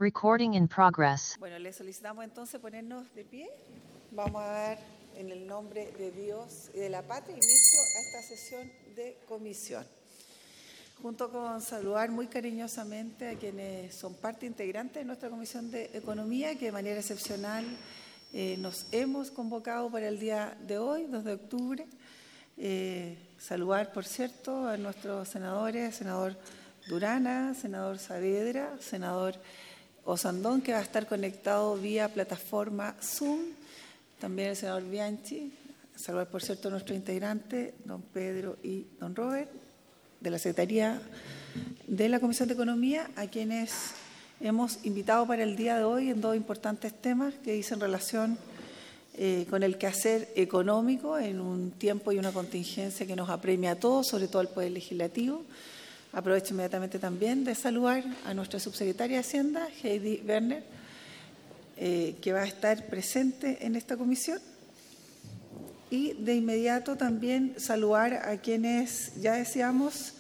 Recording in progress. Bueno, le solicitamos entonces ponernos de pie. Vamos a dar en el nombre de Dios y de la patria inicio a esta sesión de comisión. Junto con saludar muy cariñosamente a quienes son parte integrante de nuestra Comisión de Economía, que de manera excepcional nos hemos convocado para el día de hoy, 2 de octubre. Saludar, por cierto, a nuestros senadores, senador Durana, senador Saavedra, senador Osandón, que va a estar conectado vía plataforma Zoom, también el senador Bianchi. Saludar, por cierto, a nuestros integrantes, don Pedro y don Robert, de la Secretaría de la Comisión de Economía, a quienes hemos invitado para el día de hoy en 2 importantes temas que dicen relación con el quehacer económico en un tiempo y una contingencia que nos apremia a todos, sobre todo al Poder Legislativo. Aprovecho inmediatamente también de saludar a nuestra subsecretaria de Hacienda, Heidi Werner, que va a estar presente en esta comisión. Y de inmediato también saludar a quienes, ya decíamos,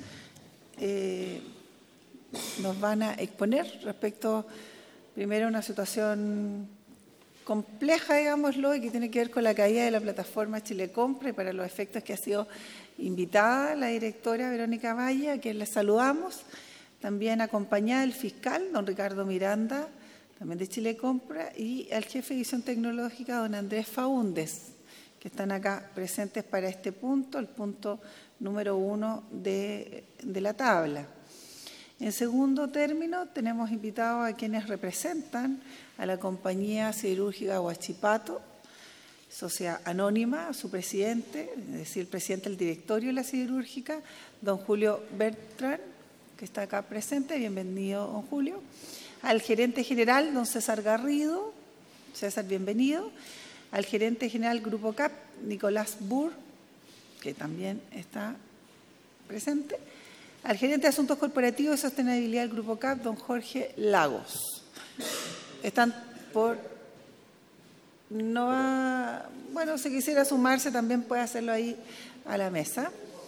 nos van a exponer respecto, primero, a una situación compleja, digámoslo, y que tiene que ver con la caída de la plataforma Chile Compra, y para los efectos que ha sido invitada la directora Verónica Valle, a quien les saludamos, también acompañada del fiscal, don Ricardo Miranda, también de Chile Compra, y al jefe de edición tecnológica, don Andrés Faúndez, que están acá presentes para este punto, el punto número 1 de la tabla. En segundo término, tenemos invitados a quienes representan a la compañía siderúrgica Huachipato, sociedad anónima, a su presidente, es decir, el presidente del directorio de la siderúrgica, don Julio Bertrand, que está acá presente. Bienvenido, don Julio. Al gerente general, don César Garrido. César, bienvenido. Al gerente general Grupo CAP, Nicolás Burr, que también está presente. Al gerente de Asuntos Corporativos y Sostenibilidad del Grupo CAP, don Jorge Lagos. Están por... No va, bueno, si quisiera sumarse también puede hacerlo ahí a la mesa.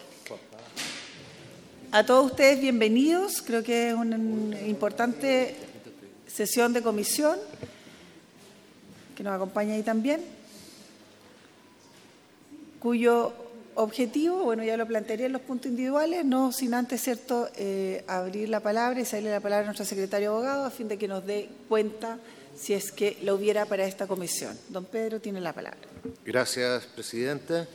A todos ustedes bienvenidos, creo que es una importante sesión de comisión que nos acompaña ahí también, cuyo objetivo, bueno, ya lo plantearía en los puntos individuales, no sin antes, cierto, abrir la palabra y cederle la palabra a nuestro secretario abogado a fin de que nos dé cuenta si es que lo hubiera para esta comisión. Don Pedro tiene la palabra. Gracias, Presidenta.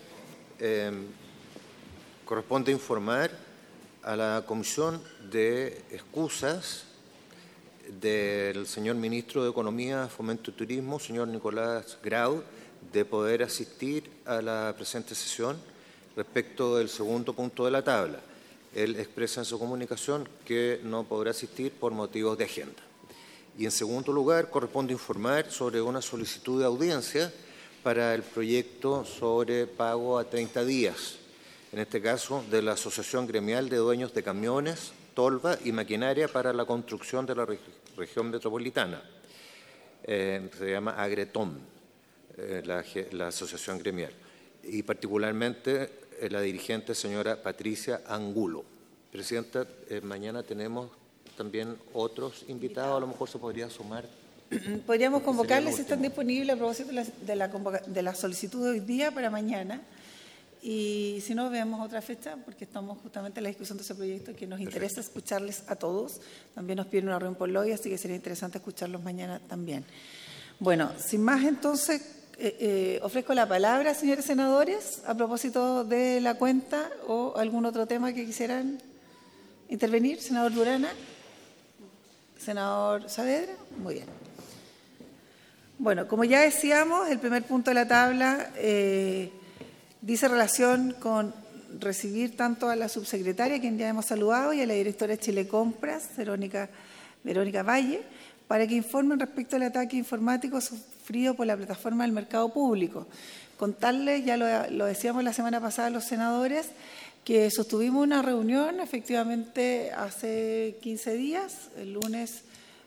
Corresponde informar a la Comisión de excusas del señor Ministro de Economía, Fomento y Turismo, señor Nicolás Grau, de poder asistir a la presente sesión respecto del segundo punto de la tabla. Él expresa en su comunicación que no podrá asistir por motivos de agenda. Y en segundo lugar, corresponde informar sobre una solicitud de audiencia para el proyecto sobre pago a 30 días, en este caso de la Asociación Gremial de Dueños de Camiones, Tolva y Maquinaria para la Construcción de la Región Metropolitana. Se llama Agretom, la asociación gremial, y particularmente la dirigente señora Patricia Angulo. Presidenta, mañana tenemos también otros invitados, a lo mejor se podría sumar. Podríamos convocarles si están disponibles a propósito de la solicitud de hoy día para mañana, y si no, veamos otra fecha, porque estamos justamente en la discusión de ese proyecto que nos interesa escucharles a todos. También nos piden una reunión por lobby, así que sería interesante escucharlos mañana también. Bueno, sin más, entonces, ofrezco la palabra, señores senadores, a propósito de la cuenta o algún otro tema que quisieran intervenir. Senador Durana. Senador Saavedra. Muy bien. Bueno, como ya decíamos, el primer punto de la tabla dice relación con recibir tanto a la subsecretaria, quien ya hemos saludado, y a la directora de Chile Compras, Verónica Valle, para que informen respecto al ataque informático sufrido por la plataforma del mercado público. Contarles, ya lo decíamos la semana pasada a los senadores, que sostuvimos una reunión efectivamente hace 15 días, el lunes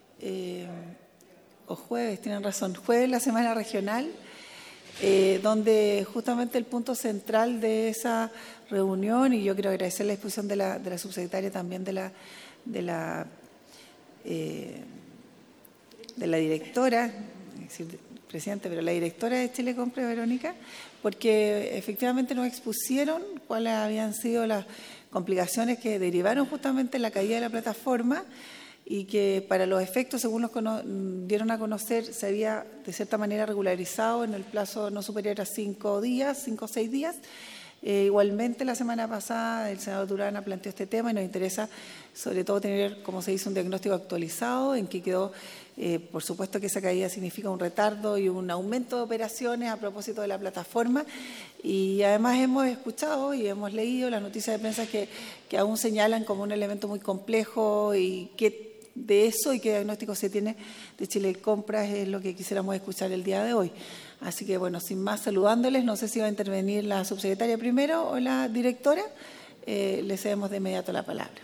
o jueves, tienen razón, jueves la semana regional, donde justamente el punto central de esa reunión, y yo quiero agradecer la disposición de la subsecretaria también de la de la directora, es decir, presidente, pero la directora de Chile Compra, Verónica, porque efectivamente nos expusieron cuáles habían sido las complicaciones que derivaron justamente en la caída de la plataforma y que para los efectos, según nos dieron a conocer, se había de cierta manera regularizado en el plazo no superior a 5 o 6 días. Igualmente, la semana pasada el senador Durana planteó este tema y nos interesa sobre todo tener, como se dice, un diagnóstico actualizado en que quedó, por supuesto que esa caída significa un retardo y un aumento de operaciones a propósito de la plataforma, y además hemos escuchado y hemos leído las noticias de prensa que aún señalan como un elemento muy complejo y que de eso y qué diagnóstico se tiene de Chile Compras es lo que quisiéramos escuchar el día de hoy. Así que, bueno, sin más, saludándoles, no sé si va a intervenir la subsecretaria primero o la directora. Le cedemos de inmediato la palabra.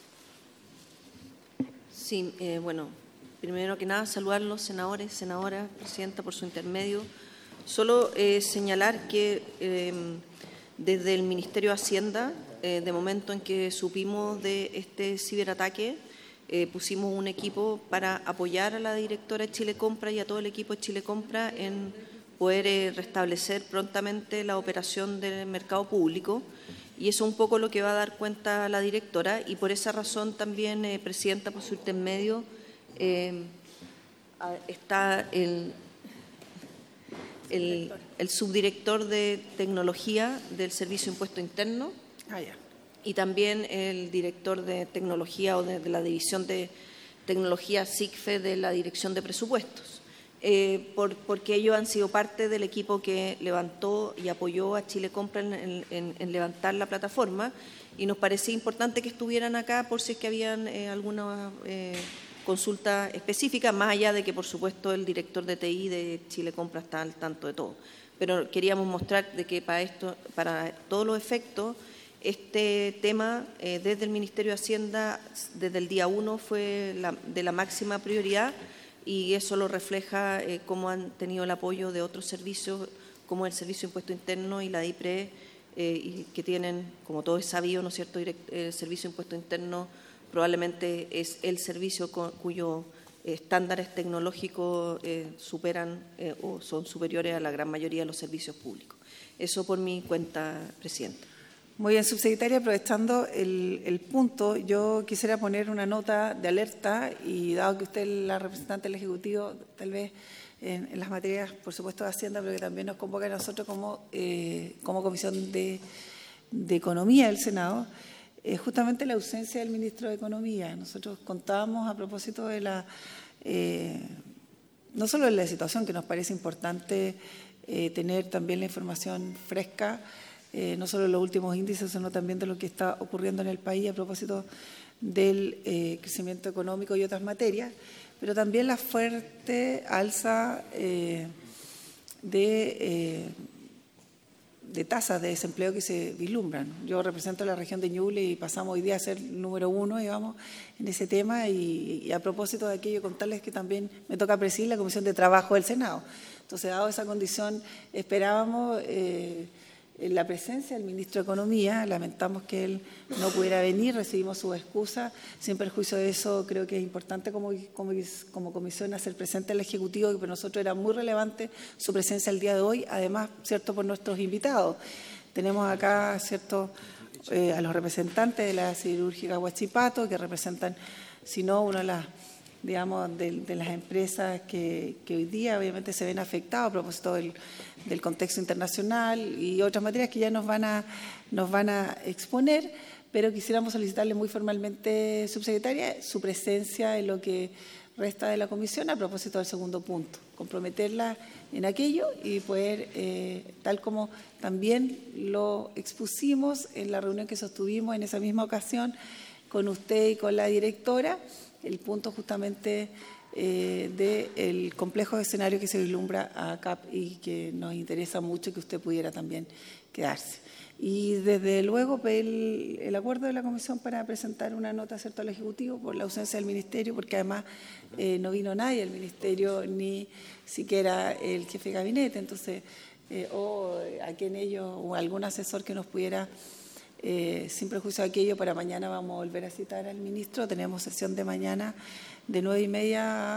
Sí, bueno, primero que nada, saludar a los senadores, senadoras, presidenta, por su intermedio. Solo señalar que desde el Ministerio de Hacienda, de momento en que supimos de este ciberataque, pusimos un equipo para apoyar a la directora de Chile Compra y a todo el equipo de Chile Compra en poder restablecer prontamente la operación del mercado público, y eso es un poco lo que va a dar cuenta la directora, y por esa razón también, presidenta, por su intermedio, está el subdirector de tecnología del Servicio de Impuesto Interno. Y también el director de tecnología o de la división de tecnología SICFE de la Dirección de Presupuestos, porque ellos han sido parte del equipo que levantó y apoyó a Chile Compra en levantar la plataforma, y nos parecía importante que estuvieran acá por si es que habían alguna consulta específica, más allá de que, por supuesto, el director de TI de Chile Compra está al tanto de todo. Pero queríamos mostrar de que para todos los efectos, este tema, desde el Ministerio de Hacienda, desde el día 1, fue de la máxima prioridad, y eso lo refleja cómo han tenido el apoyo de otros servicios, como el Servicio de Impuesto Interno y la DIPRE, que tienen, como todo es sabido, ¿no es cierto?, el Servicio de Impuesto Interno probablemente es el servicio cuyos estándares tecnológicos superan o son superiores a la gran mayoría de los servicios públicos. Eso por mi cuenta, presidenta. Muy bien, subsecretaria, aprovechando el punto, yo quisiera poner una nota de alerta, y dado que usted es la representante del Ejecutivo, tal vez en las materias, por supuesto, de Hacienda, pero que también nos convoca a nosotros como Comisión de Economía del Senado, justamente la ausencia del ministro de Economía. Nosotros contábamos a propósito de no solo de la situación, que nos parece importante tener también la información fresca, no solo de los últimos índices, sino también de lo que está ocurriendo en el país a propósito del crecimiento económico y otras materias, pero también la fuerte alza de tasas de desempleo que se vislumbran. Yo represento la región de Ñuble y pasamos hoy día a ser el número 1, digamos, en ese tema, y a propósito de aquello, contarles que también me toca presidir la Comisión de Trabajo del Senado. Entonces, dado esa condición, esperábamos la presencia del ministro de Economía. Lamentamos que él no pudiera venir, recibimos su excusa. Sin perjuicio de eso, creo que es importante como comisión hacer presente al Ejecutivo, que para nosotros era muy relevante su presencia el día de hoy, además, cierto, por nuestros invitados. Tenemos acá, cierto, a los representantes de la siderúrgica Huachipato, que representan, si no, una de las, digamos, de las empresas que hoy día obviamente se ven afectadas a propósito del contexto internacional y otras materias que ya nos van a exponer, pero quisiéramos solicitarle muy formalmente, subsecretaria, su presencia en lo que resta de la comisión a propósito del segundo punto, comprometerla en aquello y poder, tal como también lo expusimos en la reunión que sostuvimos en esa misma ocasión con usted y con la directora, el punto justamente del complejo escenario que se vislumbra acá y que nos interesa mucho que usted pudiera también quedarse. Y desde luego el acuerdo de la comisión para presentar una nota, ¿cierto?, al Ejecutivo por la ausencia del Ministerio, porque además no vino nadie del Ministerio, ni siquiera el jefe de gabinete, entonces, o a quien ellos, o algún asesor que nos pudiera, sin prejuicio de aquello. Para mañana vamos a volver a citar al ministro. Tenemos sesión de mañana de 9:30 a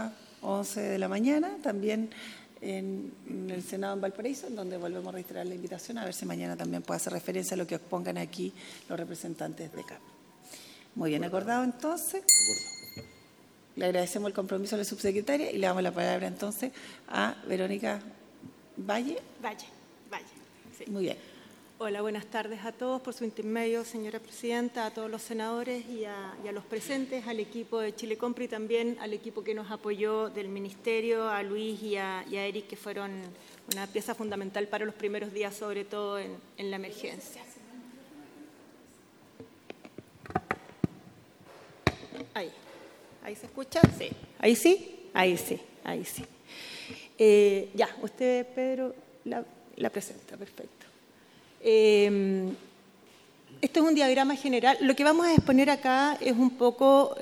11 de la mañana, también en el Senado en Valparaíso, en donde volvemos a reiterar la invitación, a ver si mañana también puede hacer referencia a lo que expongan aquí los representantes de CAP. Muy bien, acordado entonces. Le agradecemos el compromiso a la subsecretaria y le damos la palabra entonces a Verónica Valle. Valle, sí. Muy bien. Hola, buenas tardes a todos. Por su intermedio, señora presidenta, a todos los senadores y a los presentes, al equipo de Chile Compra y también al equipo que nos apoyó del Ministerio, a Luis y a Eric, que fueron una pieza fundamental para los primeros días, sobre todo en la emergencia. ¿Ahí se escucha? Sí. ¿Ahí sí? Ahí sí. Ya, usted, Pedro, la presenta, perfecto. Este es un diagrama general. Lo que vamos a exponer acá es un poco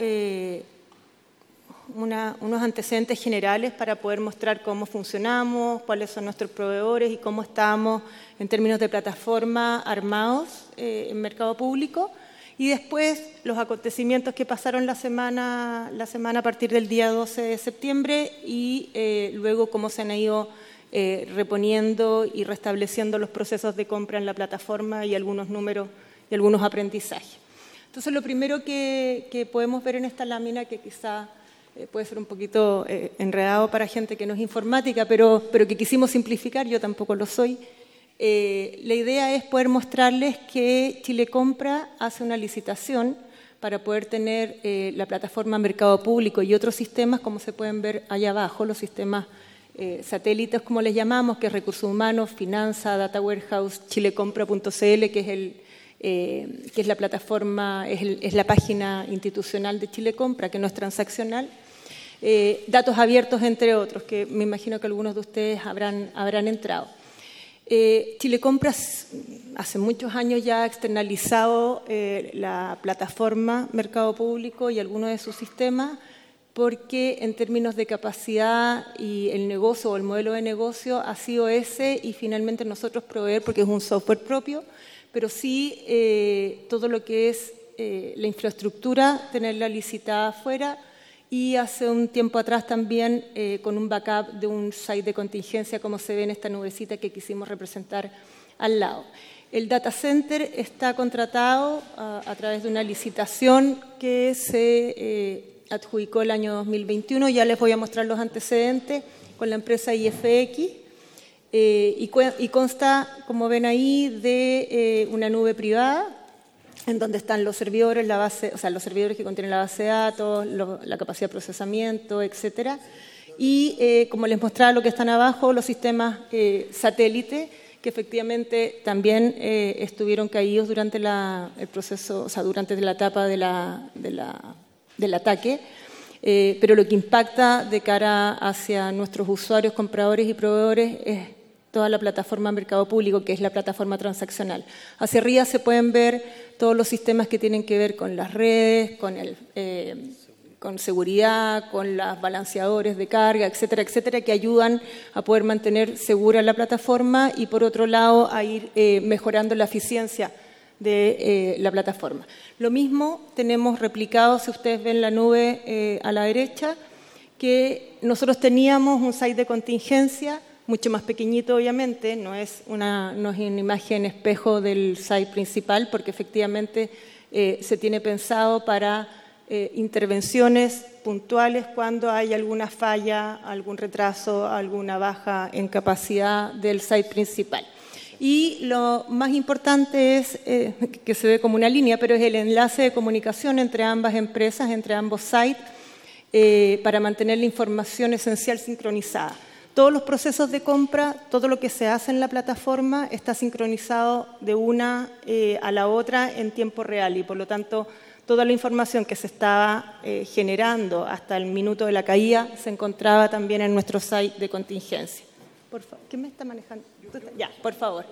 unos antecedentes generales para poder mostrar cómo funcionamos, cuáles son nuestros proveedores y cómo estamos en términos de plataforma armados en mercado público. Y después los acontecimientos que pasaron la semana a partir del día 12 de septiembre y luego cómo se han ido reponiendo y restableciendo los procesos de compra en la plataforma y algunos números y algunos aprendizajes. Entonces, lo primero que podemos ver en esta lámina, que quizá puede ser un poquito enredado para gente que no es informática, pero que quisimos simplificar, yo tampoco lo soy. La idea es poder mostrarles que Chile Compra hace una licitación para poder tener la plataforma Mercado Público y otros sistemas, como se pueden ver allá abajo, los sistemas satélites, como les llamamos, que es Recursos Humanos, Finanza, Data Warehouse, chilecompra.cl, que es la plataforma, es la página institucional de Chile Compra, que no es transaccional. Datos abiertos, entre otros, que me imagino que algunos de ustedes habrán entrado. Chile Compra hace muchos años ya ha externalizado la plataforma Mercado Público y algunos de sus sistemas, porque en términos de capacidad y el negocio o el modelo de negocio ha sido ese, y finalmente nosotros proveer, porque es un software propio, pero sí todo lo que es la infraestructura, tenerla licitada afuera. Y hace un tiempo atrás también con un backup de un site de contingencia, como se ve en esta nubecita que quisimos representar al lado. El data center está contratado a través de una licitación que se adjudicó el año 2021. Ya les voy a mostrar los antecedentes con la empresa IFX. Y consta, como ven ahí, de una nube privada, en donde están los servidores, los servidores que contienen la base de datos, la capacidad de procesamiento, etcétera. Y como les mostraba lo que están abajo, los sistemas satélite, que efectivamente también estuvieron caídos durante el proceso, durante la etapa del ataque. Pero lo que impacta de cara hacia nuestros usuarios, compradores y proveedores es toda la plataforma Mercado Público, que es la plataforma transaccional. Hacia arriba se pueden ver todos los sistemas que tienen que ver con las redes, con seguridad, con los balanceadores de carga, etcétera, etcétera, que ayudan a poder mantener segura la plataforma y, por otro lado, a ir mejorando la eficiencia de la plataforma. Lo mismo tenemos replicado, si ustedes ven la nube a la derecha, que nosotros teníamos un site de contingencia mucho más pequeñito, obviamente, no es una imagen espejo del site principal, porque efectivamente se tiene pensado para intervenciones puntuales cuando hay alguna falla, algún retraso, alguna baja en capacidad del site principal. Y lo más importante es, que se ve como una línea, pero es el enlace de comunicación entre ambas empresas, entre ambos sites, para mantener la información esencial sincronizada. Todos los procesos de compra, todo lo que se hace en la plataforma está sincronizado de una a la otra en tiempo real y, por lo tanto, toda la información que se estaba generando hasta el minuto de la caída se encontraba también en nuestro site de contingencia. Por favor, ¿quién me está manejando? Ya, por favor.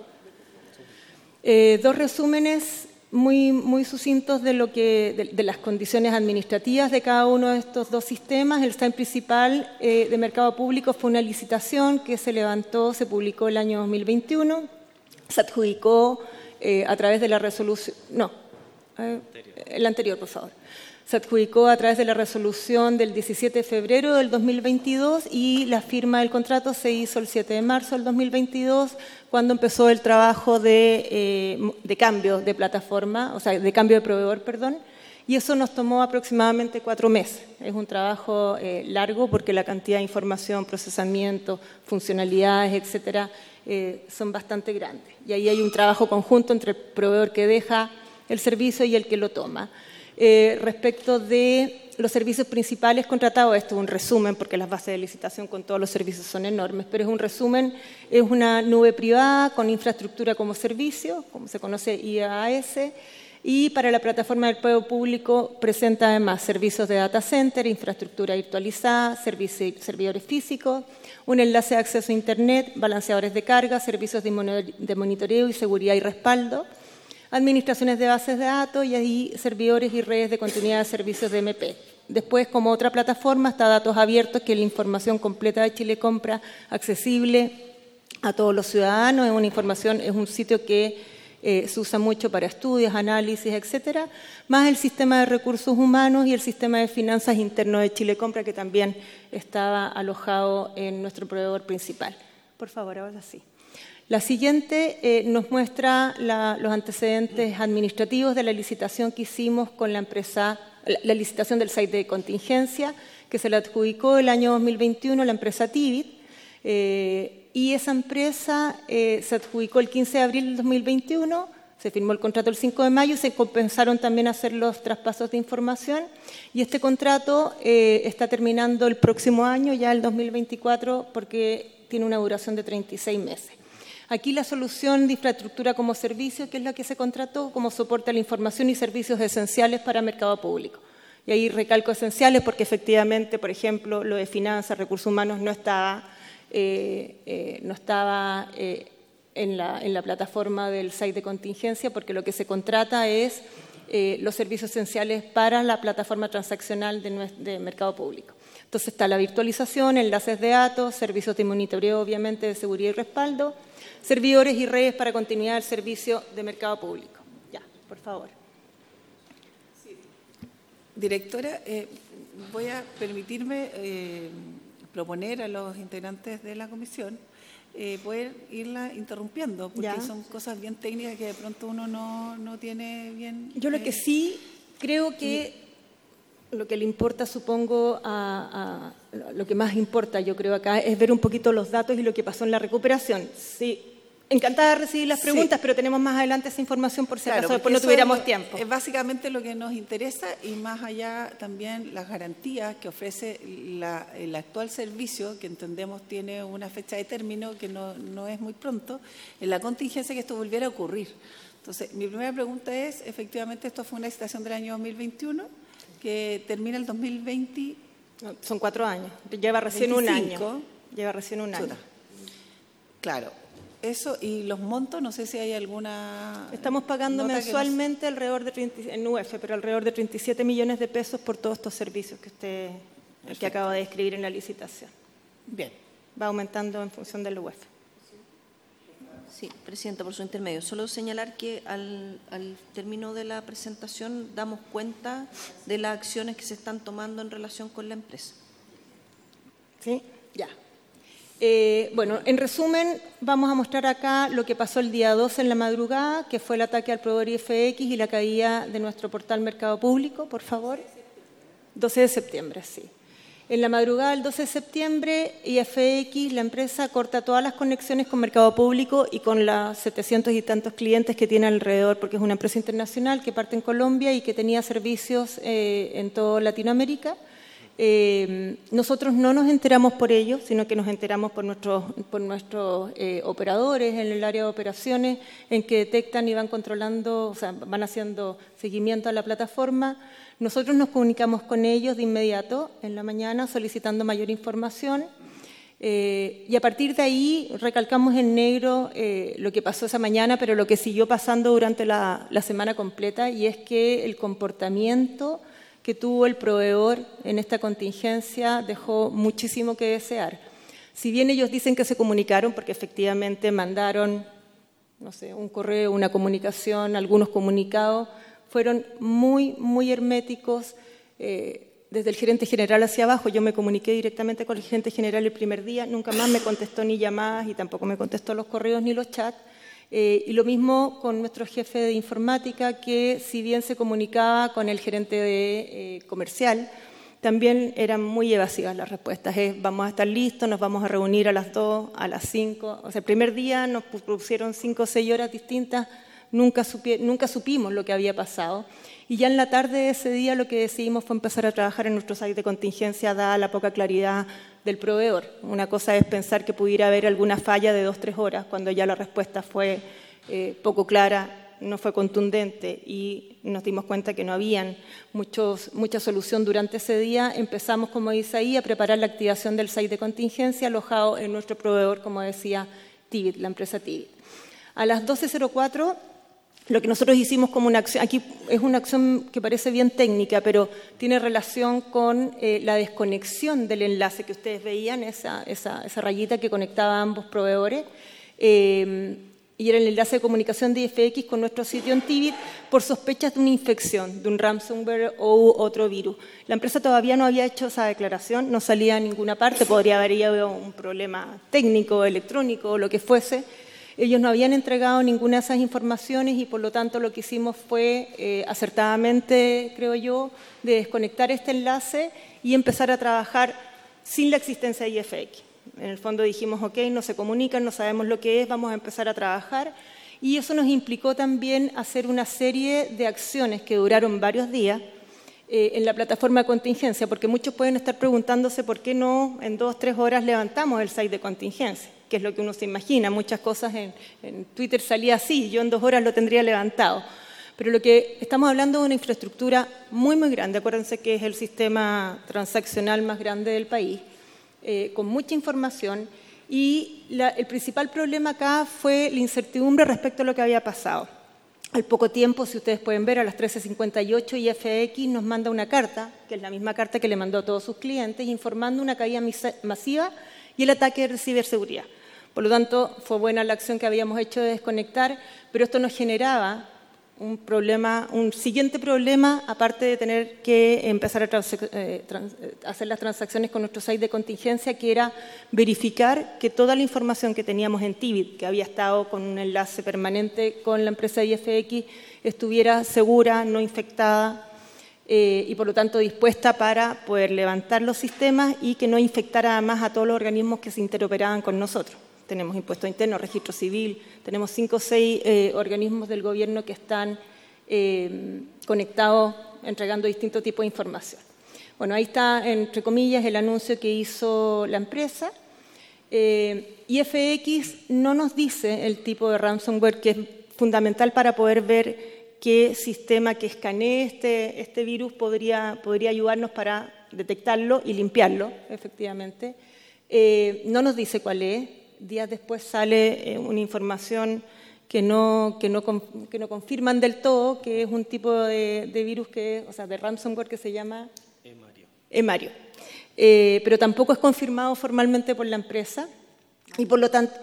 Dos resúmenes muy sucintos de las condiciones administrativas de cada uno de estos dos sistemas. El site principal de Mercado Público fue una licitación que se publicó el año 2021, se adjudicó a través de la resolución... No, el anterior, por favor. se adjudicó a través de la resolución del 17 de febrero del 2022 y la firma del contrato se hizo el 7 de marzo del 2022, cuando empezó el trabajo de cambio de plataforma, o sea, de cambio de proveedor, perdón, y eso nos tomó aproximadamente 4 meses. Es un trabajo largo porque la cantidad de información, procesamiento, funcionalidades, etcétera, son bastante grandes. Y ahí hay un trabajo conjunto entre el proveedor que deja el servicio y el que lo toma. Respecto de los servicios principales contratados, esto es un resumen porque las bases de licitación con todos los servicios son enormes, pero es un resumen, es una nube privada con infraestructura como servicio, como se conoce IaaS, y para la plataforma del pago público presenta además servicios de data center, infraestructura virtualizada, servidores físicos, un enlace de acceso a Internet, balanceadores de carga, servicios de monitoreo y seguridad y respaldo, administraciones de bases de datos y ahí servidores y redes de continuidad de servicios de MP. Después, como otra plataforma, está Datos Abiertos, que es la información completa de Chile Compra, accesible a todos los ciudadanos. Es una información, es un sitio que se usa mucho para estudios, análisis, etcétera, más el sistema de recursos humanos y el sistema de finanzas interno de Chile Compra, que también estaba alojado en nuestro proveedor principal. Por favor, ahora sí. La siguiente nos muestra los antecedentes administrativos de la licitación que hicimos con la empresa, la licitación del site de contingencia, que se la adjudicó el año 2021 la empresa Tibit, y esa empresa se adjudicó el 15 de abril del 2021, se firmó el contrato el 5 de mayo y se compensaron también a hacer los traspasos de información, y este contrato está terminando el próximo año, ya el 2024, porque tiene una duración de 36 meses. Aquí la solución de infraestructura como servicio, que es la que se contrató como soporte a la información y servicios esenciales para mercado público. Y ahí recalco esenciales porque efectivamente, por ejemplo, lo de finanzas, recursos humanos no estaba en la plataforma del site de contingencia, porque lo que se contrata es los servicios esenciales para la plataforma transaccional de mercado público. Entonces está la virtualización, enlaces de datos, servicios de monitoreo, obviamente, de seguridad y respaldo, servidores y redes para continuidad del servicio de mercado público. Ya, por favor. Sí. Directora, voy a permitirme proponer a los integrantes de la comisión poder irla interrumpiendo, porque ya son cosas bien técnicas que de pronto uno no tiene bien... Yo lo que sí creo que lo que le importa, supongo, lo que más importa, yo creo acá, es ver un poquito los datos y lo que pasó en la recuperación. Sí, encantada de recibir las preguntas, sí, pero tenemos más adelante esa información por si acaso después no tuviéramos tiempo. Es básicamente lo que nos interesa, y más allá también las garantías que ofrece el actual servicio, que entendemos tiene una fecha de término que no es muy pronto, en la contingencia que esto volviera a ocurrir. Entonces, mi primera pregunta es, efectivamente, esto fue una licitación del año 2021, que termina el 2020. No, son 4 años, lleva recién 25. Un año. Lleva recién un año. Claro, eso, y los montos, no sé si hay alguna... Estamos pagando mensualmente alrededor de en UF, pero alrededor de 37 millones de pesos por todos estos servicios que usted que acaba de describir en la licitación. Bien. Va aumentando en función del UF. Sí, Presidenta, por su intermedio. Solo señalar que al término de la presentación damos cuenta de las acciones que se están tomando en relación con la empresa. Sí, ya. Bueno, en resumen, vamos a mostrar acá lo que pasó el día 12 en la madrugada, que fue el ataque al proveedor IFX y la caída de nuestro portal Mercado Público, por favor. 12 de septiembre, sí. En la madrugada del 12 de septiembre, IFX, la empresa, corta todas las conexiones con Mercado Público y con los 700 y tantos clientes que tiene alrededor, porque es una empresa internacional que parte en Colombia y que tenía servicios en toda Latinoamérica. Nosotros no nos enteramos por ellos, sino que nos enteramos por nuestros operadores en el área de operaciones, en que detectan y van controlando, o sea, van haciendo seguimiento a la plataforma. Nosotros nos comunicamos con ellos de inmediato, en la mañana, solicitando mayor información, y a partir de ahí recalcamos en negro lo que pasó esa mañana, pero lo que siguió pasando durante la semana completa, y es que el comportamiento que tuvo el proveedor en esta contingencia dejó muchísimo que desear. Si bien ellos dicen que se comunicaron, porque efectivamente mandaron, no sé, un correo, una comunicación, algunos comunicados, fueron muy, muy herméticos, desde el gerente general hacia abajo. Yo me comuniqué directamente con el gerente general el primer día, nunca más me contestó ni llamadas y tampoco me contestó los correos ni los chats. Y lo mismo con nuestro jefe de informática, que si bien se comunicaba con el gerente de comercial, también eran muy evasivas las respuestas. Vamos a estar listos, nos vamos a reunir a las 2, a las 5. O sea, el primer día nos pusieron 5 o 6 horas distintas, nunca supimos lo que había pasado. Y ya en la tarde de ese día lo que decidimos fue empezar a trabajar en nuestro site de contingencia, dada la poca claridad del proveedor. Una cosa es pensar que pudiera haber alguna falla de 2 o 3 horas, cuando ya la respuesta fue poco clara, no fue contundente y nos dimos cuenta que no habían mucha solución durante ese día. Empezamos, como dice ahí, a preparar la activación del site de contingencia alojado en nuestro proveedor, como decía Tibit, la empresa Tibit. A las 12:04, lo que nosotros hicimos como una acción, aquí es una acción que parece bien técnica, pero tiene relación con la desconexión del enlace que ustedes veían, esa rayita que conectaba a ambos proveedores, y era el enlace de comunicación de IFX con nuestro sitio en Tibit por sospechas de una infección, de un ransomware o otro virus. La empresa todavía no había hecho esa declaración, no salía a ninguna parte, podría haber habido un problema técnico, electrónico o lo que fuese. Ellos no habían entregado ninguna de esas informaciones y por lo tanto lo que hicimos fue acertadamente, creo yo, de desconectar este enlace y empezar a trabajar sin la existencia de IFX. En el fondo dijimos, ok, no se comunican, no sabemos lo que es, vamos a empezar a trabajar. Y eso nos implicó también hacer una serie de acciones que duraron varios días en la plataforma de contingencia, porque muchos pueden estar preguntándose por qué no en 2 o 3 horas levantamos el site de contingencia, que es lo que uno se imagina. Muchas cosas en Twitter salía así, yo en 2 horas lo tendría levantado. Pero lo que estamos hablando de una infraestructura muy, muy grande. Acuérdense que es el sistema transaccional más grande del país, con mucha información. Y el principal problema acá fue la incertidumbre respecto a lo que había pasado. Al poco tiempo, si ustedes pueden ver, a las 13:58 IFX nos manda una carta, que es la misma carta que le mandó a todos sus clientes, informando una caída masiva y el ataque de ciberseguridad. Por lo tanto, fue buena la acción que habíamos hecho de desconectar, pero esto nos generaba un siguiente problema, aparte de tener que empezar a hacer las transacciones con nuestro site de contingencia, que era verificar que toda la información que teníamos en Tibit, que había estado con un enlace permanente con la empresa IFX, estuviera segura, no infectada y por lo tanto dispuesta para poder levantar los sistemas y que no infectara además a todos los organismos que se interoperaban con nosotros. Tenemos impuesto interno, registro civil, tenemos 5 o 6 organismos del gobierno que están conectados, entregando distintos tipos de información. Bueno, ahí está, entre comillas, el anuncio que hizo la empresa. IFX no nos dice el tipo de ransomware, que es fundamental para poder ver qué sistema que escanee este virus podría ayudarnos para detectarlo y limpiarlo, efectivamente. No nos dice cuál es. Días después sale una información que no confirman del todo, que es un tipo de virus, de ransomware que se llama Emario. Pero tampoco es confirmado formalmente por la empresa y por lo tanto...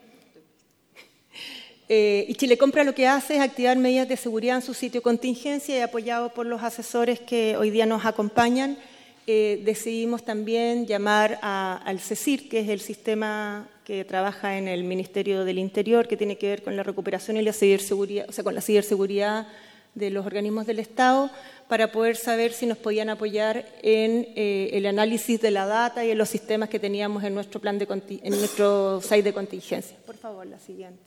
y Chilecompra lo que hace es activar medidas de seguridad en su sitio de contingencia y apoyado por los asesores que hoy día nos acompañan, decidimos también llamar al CECIR, que es el sistema que trabaja en el Ministerio del Interior, que tiene que ver con la recuperación y la ciberseguridad, con la ciberseguridad de los organismos del Estado, para poder saber si nos podían apoyar en el análisis de la data y en los sistemas que teníamos en nuestro nuestro site de contingencia. Por favor, la siguiente.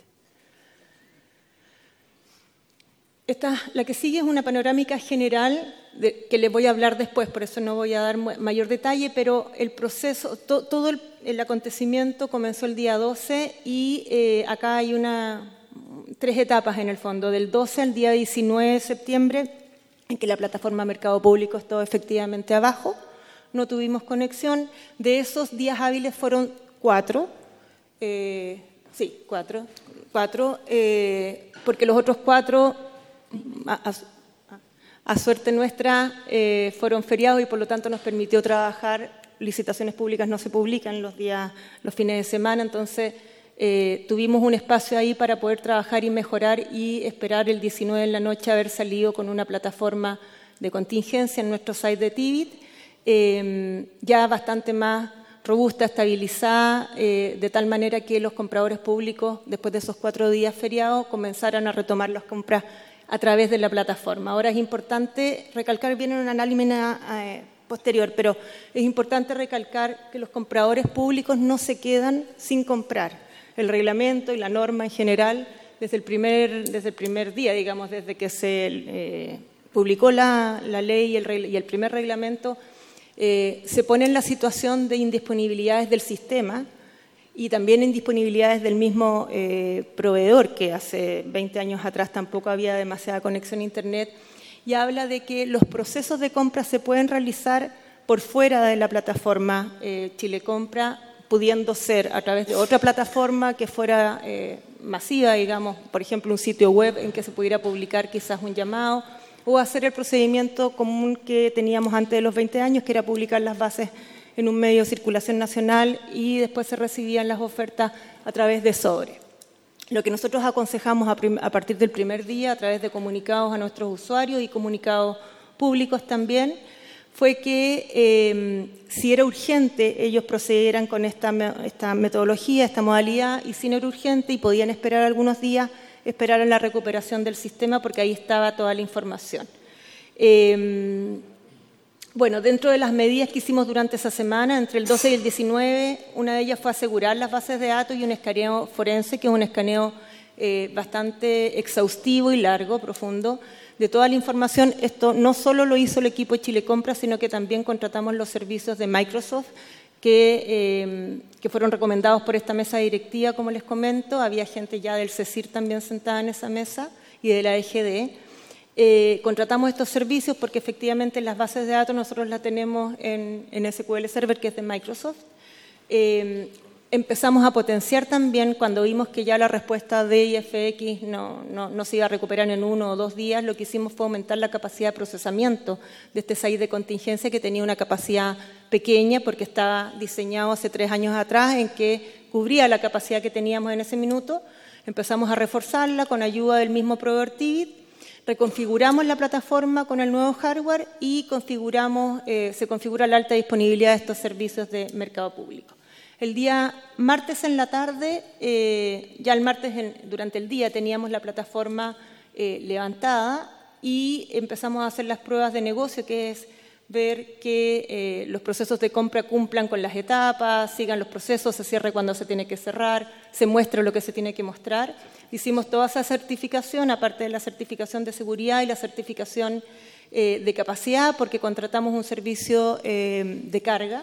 La que sigue es una panorámica general que les voy a hablar después, por eso no voy a dar mayor detalle, pero el proceso, todo el acontecimiento comenzó el día 12 y acá hay 3 etapas en el fondo, del 12 al día 19 de septiembre, en que la plataforma Mercado Público estuvo efectivamente abajo, no tuvimos conexión. De esos días hábiles fueron 4, porque los otros 4... A suerte nuestra fueron feriados y por lo tanto nos permitió trabajar. Licitaciones públicas no se publican los fines de semana, entonces tuvimos un espacio ahí para poder trabajar y mejorar y esperar el 19 en la noche haber salido con una plataforma de contingencia en nuestro site de Tibit, ya bastante más robusta, estabilizada, de tal manera que los compradores públicos, después de esos 4 días feriados, comenzaran a retomar las compras a través de la plataforma. Ahora es importante recalcar, viene en una lámina posterior, pero es importante recalcar que los compradores públicos no se quedan sin comprar. El reglamento y la norma en general, desde el primer día, digamos, desde que se publicó la ley y el primer reglamento, se pone en la situación de indisponibilidades del sistema y también indisponibilidades del mismo proveedor, que hace 20 años atrás tampoco había demasiada conexión a Internet, y habla de que los procesos de compra se pueden realizar por fuera de la plataforma Chile Compra, pudiendo ser a través de otra plataforma que fuera masiva, digamos, por ejemplo, un sitio web en que se pudiera publicar quizás un llamado, o hacer el procedimiento común que teníamos antes de los 20 años, que era publicar las bases en un medio de circulación nacional y después se recibían las ofertas a través de sobre. Lo que nosotros aconsejamos a partir del primer día, a través de comunicados a nuestros usuarios y comunicados públicos también, fue que si era urgente, ellos procedieran con esta metodología, esta modalidad, y si no era urgente y podían esperar algunos días, esperaran la recuperación del sistema, porque ahí estaba toda la información. Bueno, dentro de las medidas que hicimos durante esa semana, entre el 12 y el 19, una de ellas fue asegurar las bases de datos y un escaneo forense, que es un escaneo bastante exhaustivo y largo, profundo, de toda la información. Esto no solo lo hizo el equipo de Chile Compra, sino que también contratamos los servicios de Microsoft, que fueron recomendados por esta mesa directiva, como les comento. Había gente ya del CECIR también sentada en esa mesa y de la EGD. Contratamos estos servicios porque efectivamente las bases de datos nosotros las tenemos en SQL Server, que es de Microsoft. Empezamos a potenciar también cuando vimos que ya la respuesta de IFX no se iba a recuperar en 1 o 2 días. Lo que hicimos fue aumentar la capacidad de procesamiento de este site de contingencia, que tenía una capacidad pequeña porque estaba diseñado hace 3 años atrás, en que cubría la capacidad que teníamos en ese minuto. Empezamos a reforzarla con ayuda del mismo proveedor Tibit, reconfiguramos la plataforma con el nuevo hardware y se configura la alta disponibilidad de estos servicios de mercado público. El día martes en la tarde, ya el martes durante el día teníamos la plataforma levantada y empezamos a hacer las pruebas de negocio, que es ver que los procesos de compra cumplan con las etapas, sigan los procesos, se cierre cuando se tiene que cerrar, se muestre lo que se tiene que mostrar. Hicimos toda esa certificación, aparte de la certificación de seguridad y la certificación de capacidad, porque contratamos un servicio de carga,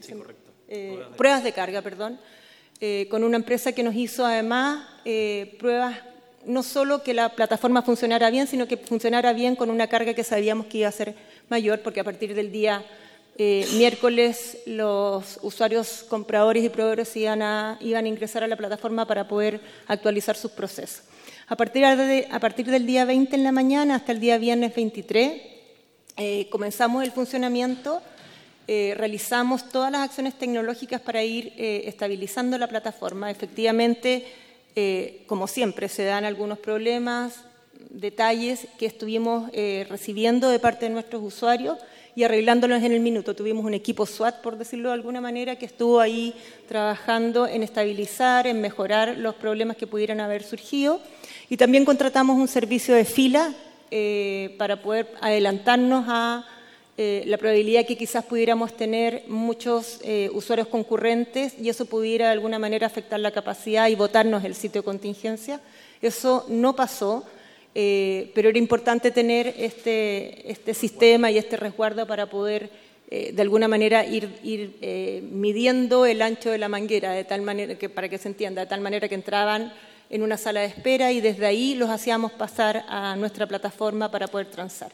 pruebas de carga, perdón, con una empresa que nos hizo además pruebas, no solo que la plataforma funcionara bien, sino que funcionara bien con una carga que sabíamos que iba a ser mayor, porque a partir del día miércoles los usuarios, compradores y proveedores iban a ingresar a la plataforma para poder actualizar sus procesos. A partir del día 20 en la mañana hasta el día viernes 23 comenzamos el funcionamiento. Realizamos todas las acciones tecnológicas para ir estabilizando la plataforma. Efectivamente, como siempre, se dan algunos problemas, detalles que estuvimos recibiendo de parte de nuestros usuarios y arreglándolos en el minuto. Tuvimos un equipo SWAT, por decirlo de alguna manera, que estuvo ahí trabajando en estabilizar, en mejorar los problemas que pudieran haber surgido. Y también contratamos un servicio de fila para poder adelantarnos a la probabilidad que quizás pudiéramos tener muchos usuarios concurrentes y eso pudiera de alguna manera afectar la capacidad y botarnos el sitio de contingencia. Eso no pasó, pero era importante tener este sistema y este resguardo para poder de alguna manera ir midiendo el ancho de la manguera, de tal manera que, para que se entienda, de tal manera que entraban en una sala de espera y desde ahí los hacíamos pasar a nuestra plataforma para poder transar.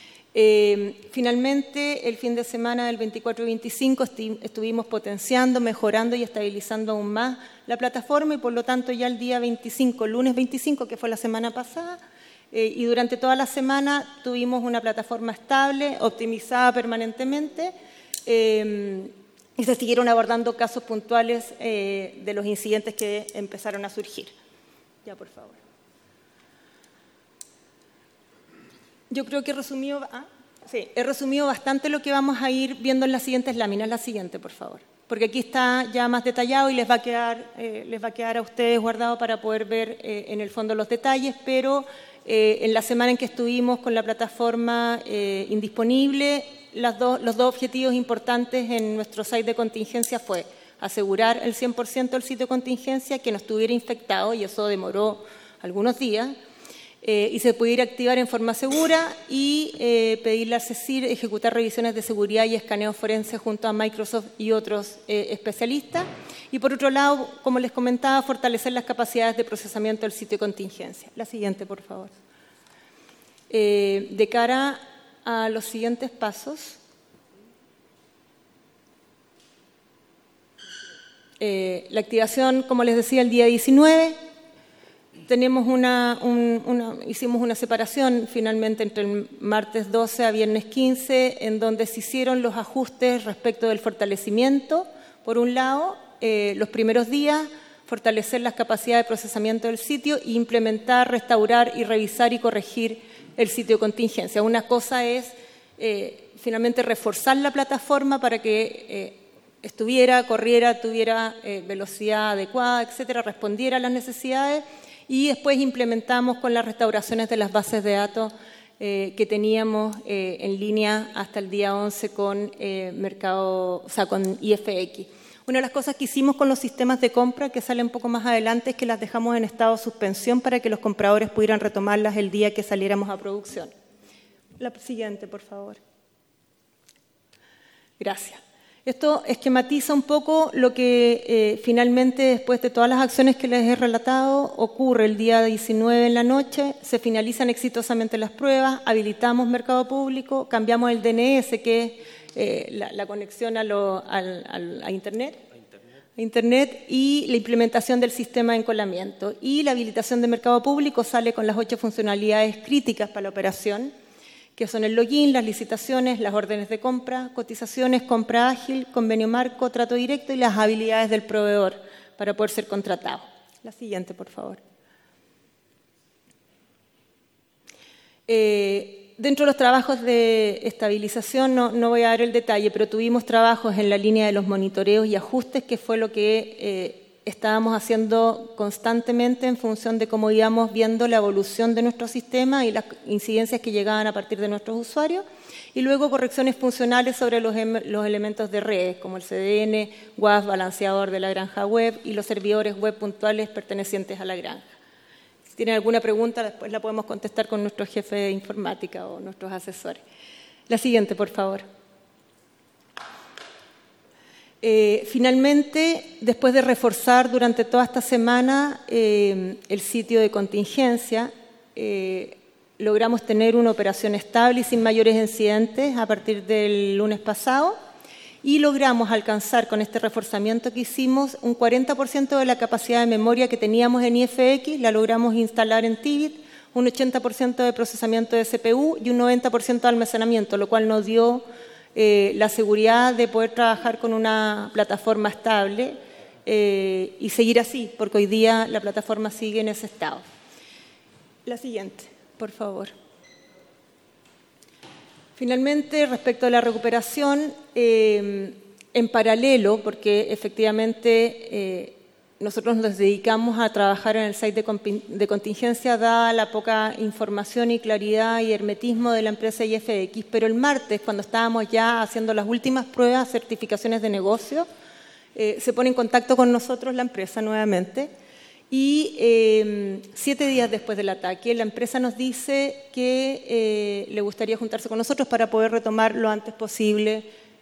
Finalmente, el fin de semana del 24 y 25 estuvimos potenciando, mejorando y estabilizando aún más la plataforma y por lo tanto ya el día 25, lunes 25, que fue la semana pasada, y durante toda la semana tuvimos una plataforma estable, optimizada permanentemente y se siguieron abordando casos puntuales de los incidentes que empezaron a surgir. Ya, por favor. Yo creo que resumido... Sí, he resumido bastante lo que vamos a ir viendo en las siguientes láminas. La siguiente, por favor. Porque aquí está ya más detallado y les va a quedar a ustedes guardado para poder ver en el fondo los detalles, pero en la semana en que estuvimos con la plataforma indisponible, los dos objetivos importantes en nuestro site de contingencia fue asegurar el 100% del sitio de contingencia, que no estuviera infectado, y eso demoró algunos días, y se pudiera activar en forma segura, y pedirle al CECIR ejecutar revisiones de seguridad y escaneo forense junto a Microsoft y otros especialistas. Y por otro lado, como les comentaba, fortalecer las capacidades de procesamiento del sitio de contingencia. La siguiente, por favor. De cara a los siguientes pasos, la activación, como les decía, el día 19, tenemos hicimos una separación finalmente entre el martes 12 a viernes 15, en donde se hicieron los ajustes respecto del fortalecimiento. Por un lado, los primeros días, fortalecer las capacidades de procesamiento del sitio e implementar, restaurar y revisar y corregir el sitio de contingencia. Una cosa es finalmente reforzar la plataforma para que corriera, tuviera velocidad adecuada, etcétera, respondiera a las necesidades, y después implementamos con las restauraciones de las bases de datos que teníamos en línea hasta el día 11 con con IFX. Una de las cosas que hicimos con los sistemas de compra, que sale un poco más adelante, es que las dejamos en estado de suspensión para que los compradores pudieran retomarlas el día que saliéramos a producción. La siguiente, por favor. Gracias. Esto esquematiza un poco lo que finalmente, después de todas las acciones que les he relatado, ocurre el día 19 en la noche. Se finalizan exitosamente las pruebas, habilitamos mercado público, cambiamos el DNS, que es la conexión a Internet, y la implementación del sistema de encolamiento. Y la habilitación de mercado público sale con las 8 funcionalidades críticas para la operación, que son el login, las licitaciones, las órdenes de compra, cotizaciones, compra ágil, convenio marco, trato directo y las habilidades del proveedor para poder ser contratado. La siguiente, por favor. Dentro de los trabajos de estabilización, no voy a dar el detalle, pero tuvimos trabajos en la línea de los monitoreos y ajustes, que fue lo que estábamos haciendo constantemente en función de cómo íbamos viendo la evolución de nuestro sistema y las incidencias que llegaban a partir de nuestros usuarios, y luego correcciones funcionales sobre los elementos de redes, como el CDN, WAF, balanceador de la granja web y los servidores web puntuales pertenecientes a la granja. Si tienen alguna pregunta, después la podemos contestar con nuestro jefe de informática o nuestros asesores. La siguiente, por favor. Finalmente, después de reforzar durante toda esta semana el sitio de contingencia, logramos tener una operación estable y sin mayores incidentes a partir del lunes pasado, y logramos alcanzar con este reforzamiento que hicimos un 40% de la capacidad de memoria que teníamos en IFX, la logramos instalar en Tibit, un 80% de procesamiento de CPU y un 90% de almacenamiento, lo cual nos dio la seguridad de poder trabajar con una plataforma estable y seguir así, porque hoy día la plataforma sigue en ese estado. La siguiente, por favor. Finalmente, respecto a la recuperación, en paralelo, porque efectivamente nosotros nos dedicamos a trabajar en el site de contingencia, dada la poca información y claridad y hermetismo de la empresa IFX, pero el martes, cuando estábamos ya haciendo las últimas pruebas, certificaciones de negocio, se pone en contacto con nosotros la empresa nuevamente, y 7 días después del ataque, la empresa nos dice que le gustaría juntarse con nosotros para poder retomar lo antes posible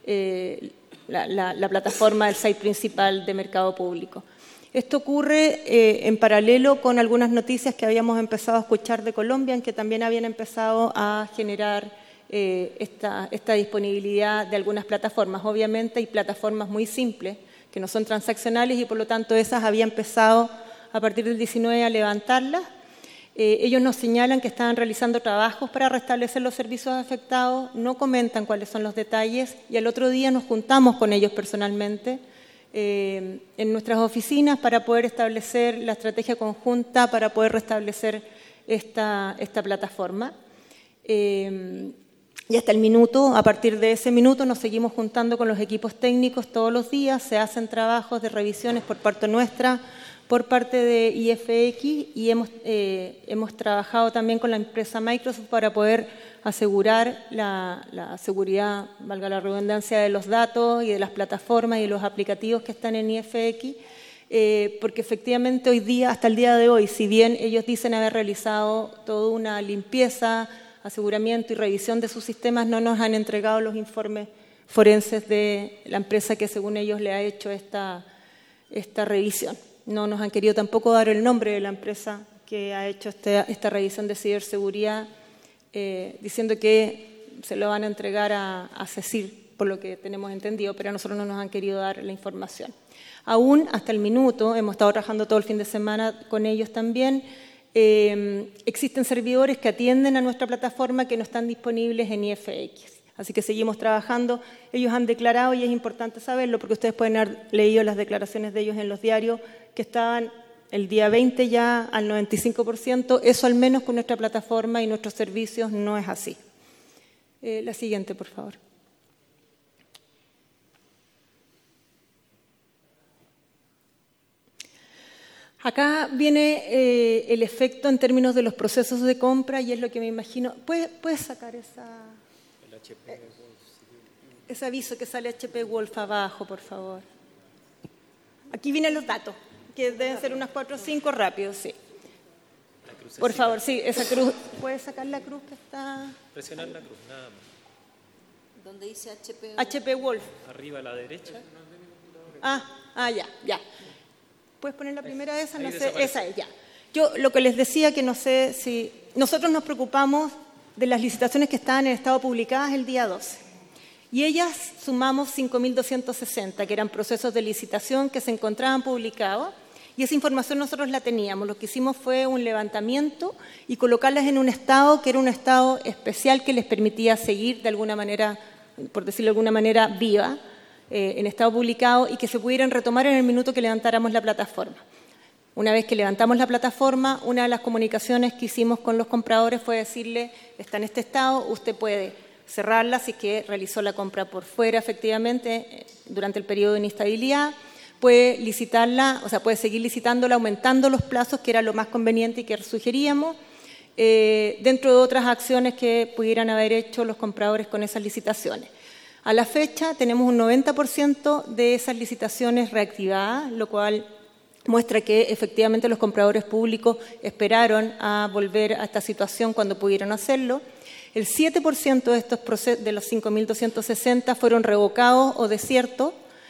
la plataforma del site principal de mercado público. Esto ocurre en paralelo con algunas noticias que habíamos empezado a escuchar de Colombia, en que también habían empezado a generar esta disponibilidad de algunas plataformas. Obviamente hay plataformas muy simples, que no son transaccionales, y por lo tanto esas había empezado a partir del 19 a levantarlas. Ellos nos señalan que estaban realizando trabajos para restablecer los servicios afectados, no comentan cuáles son los detalles, y al otro día nos juntamos con ellos personalmente en nuestras oficinas para poder establecer la estrategia conjunta para poder restablecer esta plataforma. Y hasta el minuto, a partir de ese minuto, nos seguimos juntando con los equipos técnicos todos los días, se hacen trabajos de revisiones por parte nuestra, por parte de IFX, y hemos trabajado también con la empresa Microsoft para poder asegurar la seguridad, valga la redundancia, de los datos y de las plataformas y los aplicativos que están en IFX, porque efectivamente hoy día, hasta el día de hoy, si bien ellos dicen haber realizado toda una limpieza, aseguramiento y revisión de sus sistemas, no nos han entregado los informes forenses de la empresa que según ellos le ha hecho esta revisión. No nos han querido tampoco dar el nombre de la empresa que ha hecho esta revisión de ciberseguridad, diciendo que se lo van a entregar a CECIR, por lo que tenemos entendido, pero a nosotros no nos han querido dar la información. Aún hasta el minuto, hemos estado trabajando todo el fin de semana con ellos también, existen servidores que atienden a nuestra plataforma que no están disponibles en IFX. Así que seguimos trabajando. Ellos han declarado, y es importante saberlo, porque ustedes pueden haber leído las declaraciones de ellos en los diarios, que estaban el día 20 ya al 95%. Eso al menos con nuestra plataforma y nuestros servicios no es así. La siguiente, por favor. Acá viene el efecto en términos de los procesos de compra y es lo que me imagino. ¿Puedes sacar ese aviso que sale HP Wolf abajo, por favor? Aquí vienen los datos, que deben ser unas 4 o 5 rápidos, sí. Por favor, sí, esa cruz. ¿Puedes sacar la cruz que está? Presionar la cruz, nada más. ¿Dónde dice HP Wolf? HP Wolf. Arriba a la derecha. Ya. ¿Puedes poner la primera de esa? No sé, esa es, ya. Yo lo que les decía, que no sé si... Nosotros nos preocupamos de las licitaciones que estaban en estado publicadas el día 12. Y ellas sumamos 5.260, que eran procesos de licitación que se encontraban publicados. Y esa información nosotros la teníamos. Lo que hicimos fue un levantamiento y colocarlas en un estado que era un estado especial que les permitía seguir de alguna manera, por decirlo de alguna manera, viva, en estado publicado y que se pudieran retomar en el minuto que levantáramos la plataforma. Una vez que levantamos la plataforma, una de las comunicaciones que hicimos con los compradores fue decirle, está en este estado, usted puede cerrarla si es que realizó la compra por fuera efectivamente durante el periodo de inestabilidad, puede licitarla, o sea, puede seguir licitándola aumentando los plazos, que era lo más conveniente y que sugeríamos, dentro de otras acciones que pudieran haber hecho los compradores con esas licitaciones. A la fecha tenemos un 90% de esas licitaciones reactivadas, lo cual muestra que efectivamente los compradores públicos esperaron a volver a esta situación cuando pudieron hacerlo. El 7% de estos de los 5.260 fueron revocados o desiertos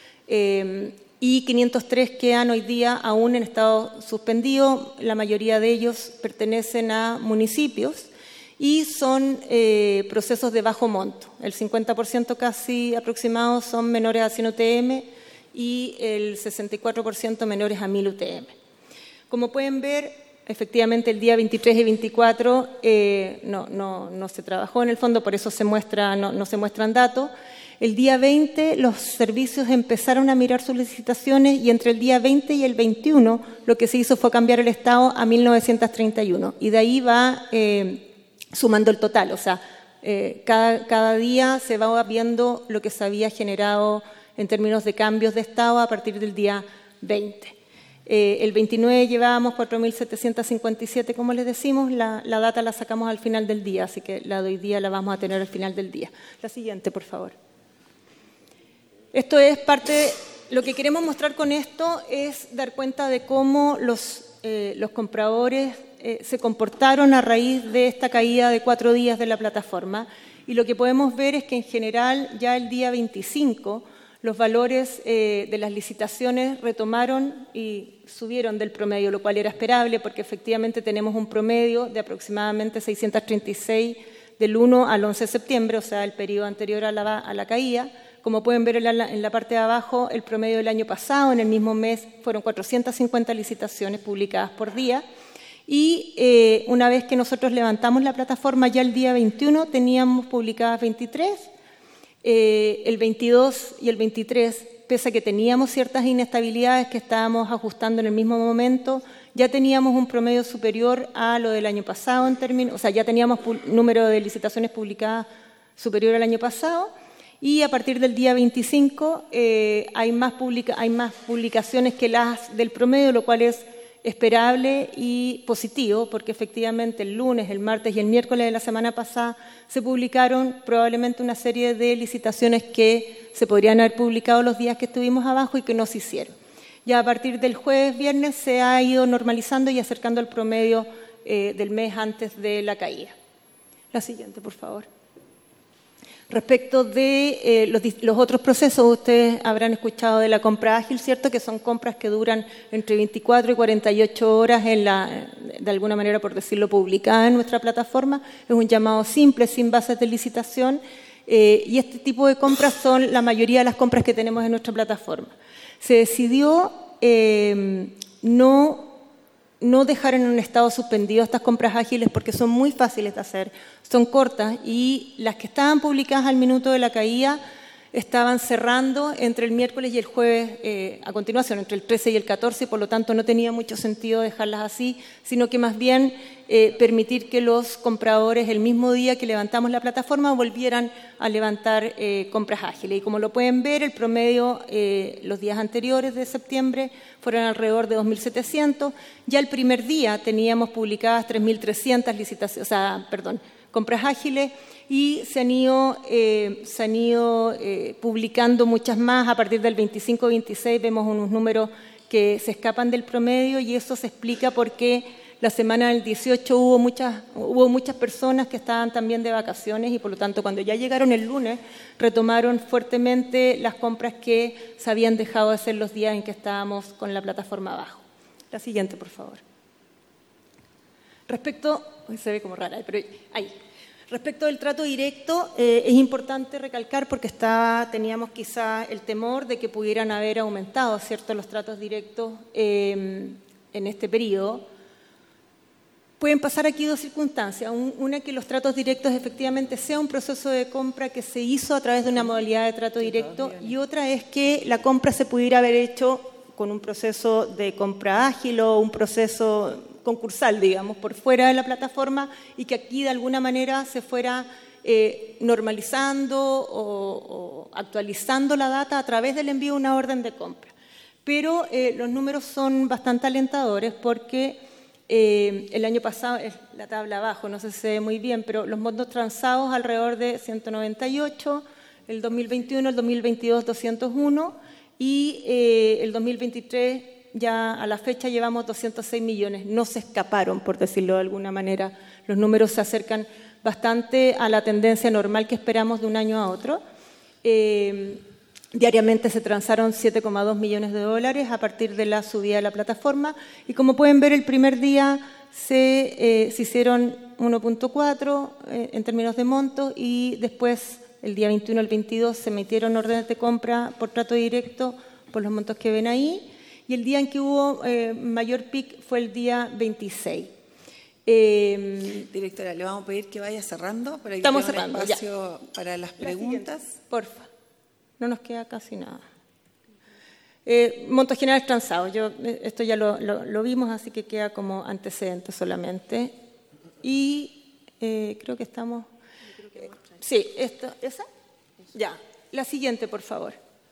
y 503 quedan hoy día aún en estado suspendido. La mayoría de ellos pertenecen a municipios y son procesos de bajo monto. El 50% casi aproximado son menores a 100 UTM y el 64% menores a 1000 UTM. Como pueden ver, efectivamente el día 23 y 24 no se trabajó en el fondo, por eso no se muestran datos. El día 20 los servicios empezaron a mirar sus licitaciones y entre el día 20 y el 21 lo que se hizo fue cambiar el estado a 1931 y de ahí va sumando el total, o sea, cada día se va viendo lo que se había generado en términos de cambios de estado a partir del día 20. El 29 llevábamos 4.757, como les decimos, la data la sacamos al final del día, así que la de hoy día la vamos a tener al final del día. La siguiente, por favor. Esto es parte, lo que queremos mostrar con esto es dar cuenta de cómo los compradores se comportaron a raíz de esta caída de 4 días de la plataforma y lo que podemos ver es que en general ya el día 25 los valores de las licitaciones retomaron y subieron del promedio, lo cual era esperable porque efectivamente tenemos un promedio de aproximadamente 636 del 1 al 11 de septiembre, o sea, el periodo anterior a la caída. Como pueden ver en la parte de abajo, el promedio del año pasado, en el mismo mes, fueron 450 licitaciones publicadas por día. Y una vez que nosotros levantamos la plataforma, ya el día 21 teníamos publicadas 23, el 22 y el 23, pese a que teníamos ciertas inestabilidades que estábamos ajustando en el mismo momento, ya teníamos un promedio superior a lo del año pasado en términos, o sea, ya teníamos número de licitaciones publicadas superior al año pasado. Y a partir del día 25 hay más publicaciones que las del promedio, lo cual es esperable y positivo, porque efectivamente el lunes, el martes y el miércoles de la semana pasada se publicaron probablemente una serie de licitaciones que se podrían haber publicado los días que estuvimos abajo y que no se hicieron. Ya a partir del jueves, viernes se ha ido normalizando y acercando al promedio del mes antes de la caída. La siguiente, por favor. Respecto de los otros procesos, ustedes habrán escuchado de la compra ágil, ¿cierto? Que son compras que duran entre 24 y 48 horas de alguna manera, por decirlo, publicada en nuestra plataforma. Es un llamado simple, sin bases de licitación, y este tipo de compras son la mayoría de las compras que tenemos en nuestra plataforma. Se decidió no dejar en un estado suspendido estas compras ágiles porque son muy fáciles de hacer, son cortas y las que estaban publicadas al minuto de la caída estaban cerrando entre el miércoles y el jueves a continuación, entre el 13 y el 14, y por lo tanto no tenía mucho sentido dejarlas así, sino que más bien permitir que los compradores el mismo día que levantamos la plataforma volvieran a levantar compras ágiles. Y como lo pueden ver, el promedio los días anteriores de septiembre fueron alrededor de 2.700. Ya el primer día teníamos publicadas 3.300 compras ágiles, y se han ido publicando muchas más. A partir del 25-26 vemos unos números que se escapan del promedio, y eso se explica porque la semana del 18 hubo muchas personas que estaban también de vacaciones y por lo tanto cuando ya llegaron el lunes retomaron fuertemente las compras que se habían dejado de hacer los días en que estábamos con la plataforma abajo. La siguiente, por favor. Se ve como rara, pero ahí. Respecto del trato directo, es importante recalcar porque teníamos quizá el temor de que pudieran haber aumentado, ¿cierto?, los tratos directos en este periodo. Pueden pasar aquí dos circunstancias. Una, que los tratos directos efectivamente sea un proceso de compra que se hizo a través de una modalidad de trato directo, y otra es que la compra se pudiera haber hecho con un proceso de compra ágil o un proceso concursal, digamos, por fuera de la plataforma, y que aquí de alguna manera se fuera normalizando o actualizando la data a través del envío de una orden de compra. Pero los números son bastante alentadores porque el año pasado, la tabla abajo, no sé si se ve muy bien, pero los montos transados alrededor de 198, el 2021, el 2022 201 y el 2023 ya a la fecha llevamos 206 millones. No se escaparon, por decirlo de alguna manera. Los números se acercan bastante a la tendencia normal que esperamos de un año a otro. Diariamente se transaron 7,2 millones de dólares a partir de la subida de la plataforma, y como pueden ver, el primer día se hicieron 1.4 en términos de monto, y después el día 21 al 22 se emitieron órdenes de compra por trato directo por los montos que ven ahí, y el día en que hubo mayor pic fue el día 26. Directora, le vamos a pedir que vaya cerrando para que estamos tenga cerrando, un espacio para las preguntas. Porfa. No nos queda casi nada. Montos generales transados. Esto ya lo vimos, así que queda como antecedente solamente. Y creo que estamos... sí, ¿esa? Ya. La siguiente, por favor.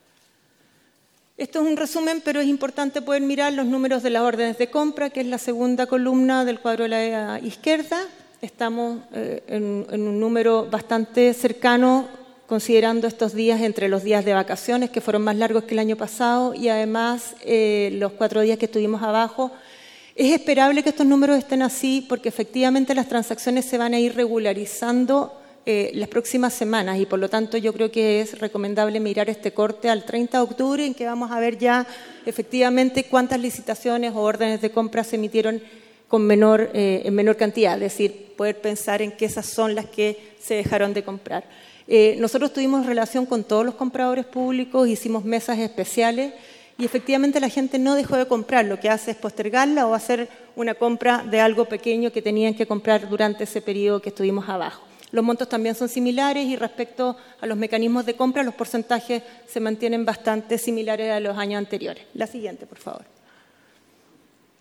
Esto es un resumen, pero es importante poder mirar los números de las órdenes de compra, que es la segunda columna del cuadro de la izquierda. Estamos en un número bastante cercano, considerando estos días entre los días de vacaciones, que fueron más largos que el año pasado, y además los 4 días que estuvimos abajo. Es esperable que estos números estén así porque efectivamente las transacciones se van a ir regularizando las próximas semanas, y por lo tanto yo creo que es recomendable mirar este corte al 30 de octubre en que vamos a ver ya efectivamente cuántas licitaciones o órdenes de compra se emitieron en menor cantidad, es decir, poder pensar en que esas son las que se dejaron de comprar. Nosotros tuvimos relación con todos los compradores públicos, hicimos mesas especiales y efectivamente la gente no dejó de comprar, lo que hace es postergarla o hacer una compra de algo pequeño que tenían que comprar durante ese periodo que estuvimos abajo. Los montos también son similares y respecto a los mecanismos de compra, los porcentajes se mantienen bastante similares a los años anteriores. La siguiente, por favor.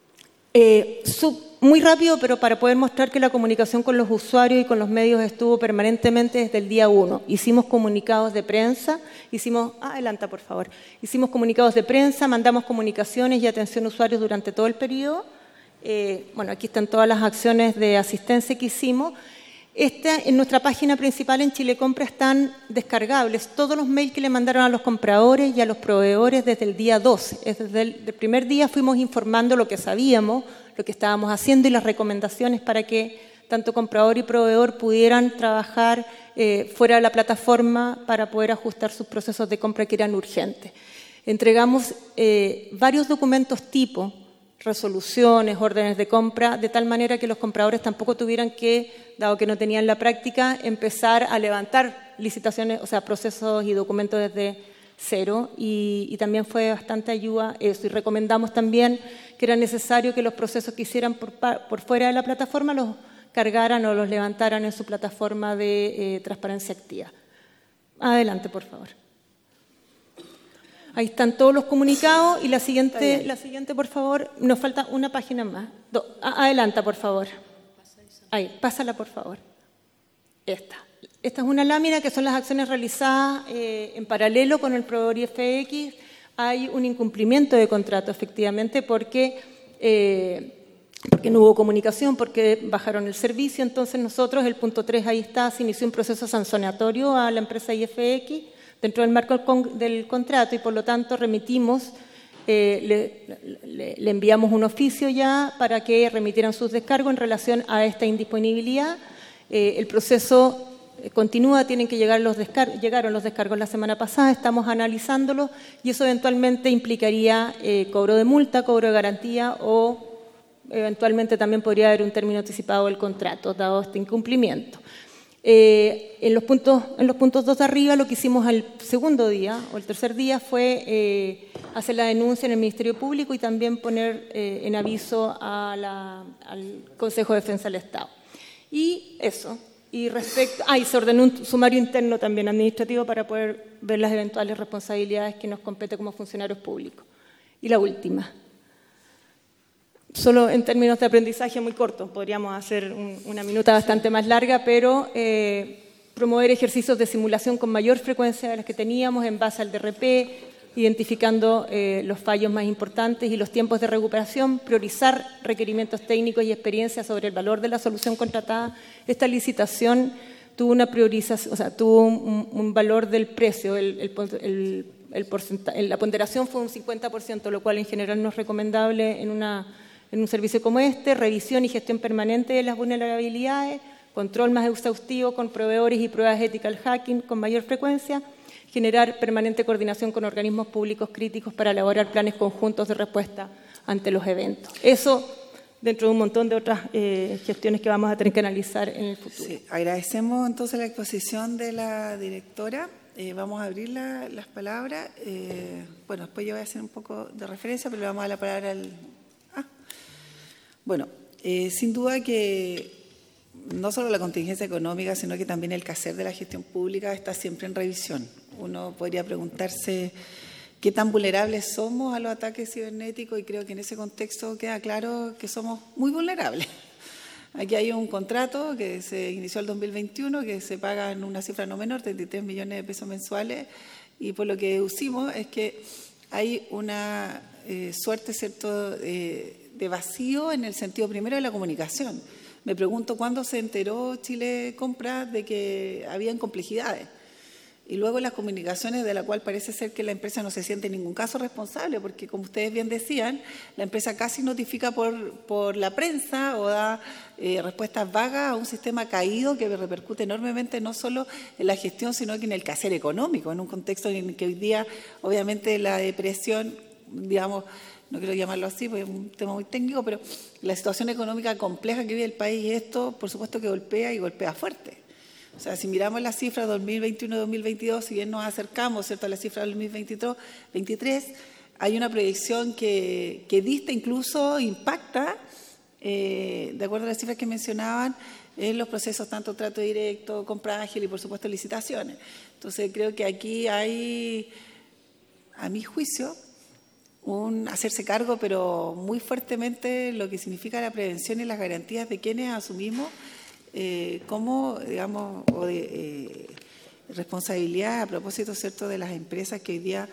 Muy rápido, pero para poder mostrar que la comunicación con los usuarios y con los medios estuvo permanentemente desde el día 1. Hicimos comunicados de prensa, adelanta por favor, hicimos comunicados de prensa, mandamos comunicaciones y atención a usuarios durante todo el periodo. Bueno, aquí están todas las acciones de asistencia que hicimos. En nuestra página principal en Chile Compra están descargables todos los mails que le mandaron a los compradores y a los proveedores desde el día 2. Desde el primer día fuimos informando lo que sabíamos, lo que estábamos haciendo y las recomendaciones para que tanto comprador y proveedor pudieran trabajar fuera de la plataforma para poder ajustar sus procesos de compra que eran urgentes. Entregamos varios documentos tipo, resoluciones, órdenes de compra, de tal manera que los compradores tampoco tuvieran que, dado que no tenían la práctica, empezar a levantar licitaciones, o sea, procesos y documentos desde cero, y también fue bastante ayuda eso. Y recomendamos también que era necesario que los procesos que hicieran por fuera de la plataforma los cargaran o los levantaran en su plataforma de transparencia activa. Adelante, por favor. Ahí están todos los comunicados y la siguiente, por favor. Nos falta una página más. Adelanta, por favor. Ahí, pásala, por favor. Esta es una lámina que son las acciones realizadas en paralelo con el proveedor IFX. Hay un incumplimiento de contrato, efectivamente, porque no hubo comunicación, porque bajaron el servicio. Entonces nosotros, el punto 3, ahí está, se inició un proceso sancionatorio a la empresa IFX dentro del marco del contrato y por lo tanto remitimos, le enviamos un oficio ya para que remitieran sus descargos en relación a esta indisponibilidad. El proceso continúa, tienen que llegaron los descargos la semana pasada, estamos analizándolos y eso eventualmente implicaría cobro de multa, cobro de garantía o eventualmente también podría haber un término anticipado del contrato, dado este incumplimiento. En los puntos 2 de arriba, lo que hicimos al segundo día o el tercer día fue hacer la denuncia en el Ministerio Público y también poner en aviso al Consejo de Defensa del Estado. Y eso. Y se ordenó un sumario interno también administrativo para poder ver las eventuales responsabilidades que nos compete como funcionarios públicos. Y la última. Solo en términos de aprendizaje muy corto, podríamos hacer una minuta bastante más larga, pero promover ejercicios de simulación con mayor frecuencia de las que teníamos en base al DRP, identificando los fallos más importantes y los tiempos de recuperación, priorizar requerimientos técnicos y experiencia sobre el valor de la solución contratada. Esta licitación tuvo una priorización, o sea, tuvo un valor del precio, la ponderación fue un 50%, lo cual en general no es recomendable en un servicio como este. Revisión y gestión permanente de las vulnerabilidades, control más exhaustivo con proveedores y pruebas ethical hacking con mayor frecuencia, generar permanente coordinación con organismos públicos críticos para elaborar planes conjuntos de respuesta ante los eventos. Eso dentro de un montón de otras gestiones que vamos a tener que analizar en el futuro. Sí, agradecemos entonces la exposición de la directora. Vamos a abrir las palabras. Bueno, después yo voy a hacer un poco de referencia, pero le vamos a dar la palabra al... Bueno, sin duda que no solo la contingencia económica, sino que también el quehacer de la gestión pública está siempre en revisión. Uno podría preguntarse qué tan vulnerables somos a los ataques cibernéticos y creo que en ese contexto queda claro que somos muy vulnerables. Aquí hay un contrato que se inició el 2021, que se paga en una cifra no menor, 33 millones de pesos mensuales, y por lo que deducimos es que hay una suerte, ¿cierto?, de vacío en el sentido primero de la comunicación. Me pregunto cuándo se enteró Chile Compra de que habían complejidades. Y luego las comunicaciones, de la cual parece ser que la empresa no se siente en ningún caso responsable, porque como ustedes bien decían, la empresa casi notifica por la prensa o da respuestas vagas a un sistema caído que repercute enormemente no solo en la gestión, sino que en el quehacer económico, en un contexto en el que hoy día, obviamente, la depresión, digamos, no quiero llamarlo así porque es un tema muy técnico, pero la situación económica compleja que vive el país, esto por supuesto que golpea y golpea fuerte. O sea, si miramos las cifras 2021-2022, si bien nos acercamos, ¿cierto?, a la cifra del 2023, hay una proyección que dista, incluso impacta, de acuerdo a las cifras que mencionaban, en los procesos tanto trato directo, compra ágil y por supuesto licitaciones. Entonces creo que aquí hay, a mi juicio, hacerse cargo, pero muy fuertemente, lo que significa la prevención y las garantías de quienes asumimos como, digamos, o de responsabilidad a propósito, ¿cierto?, de las empresas que hoy día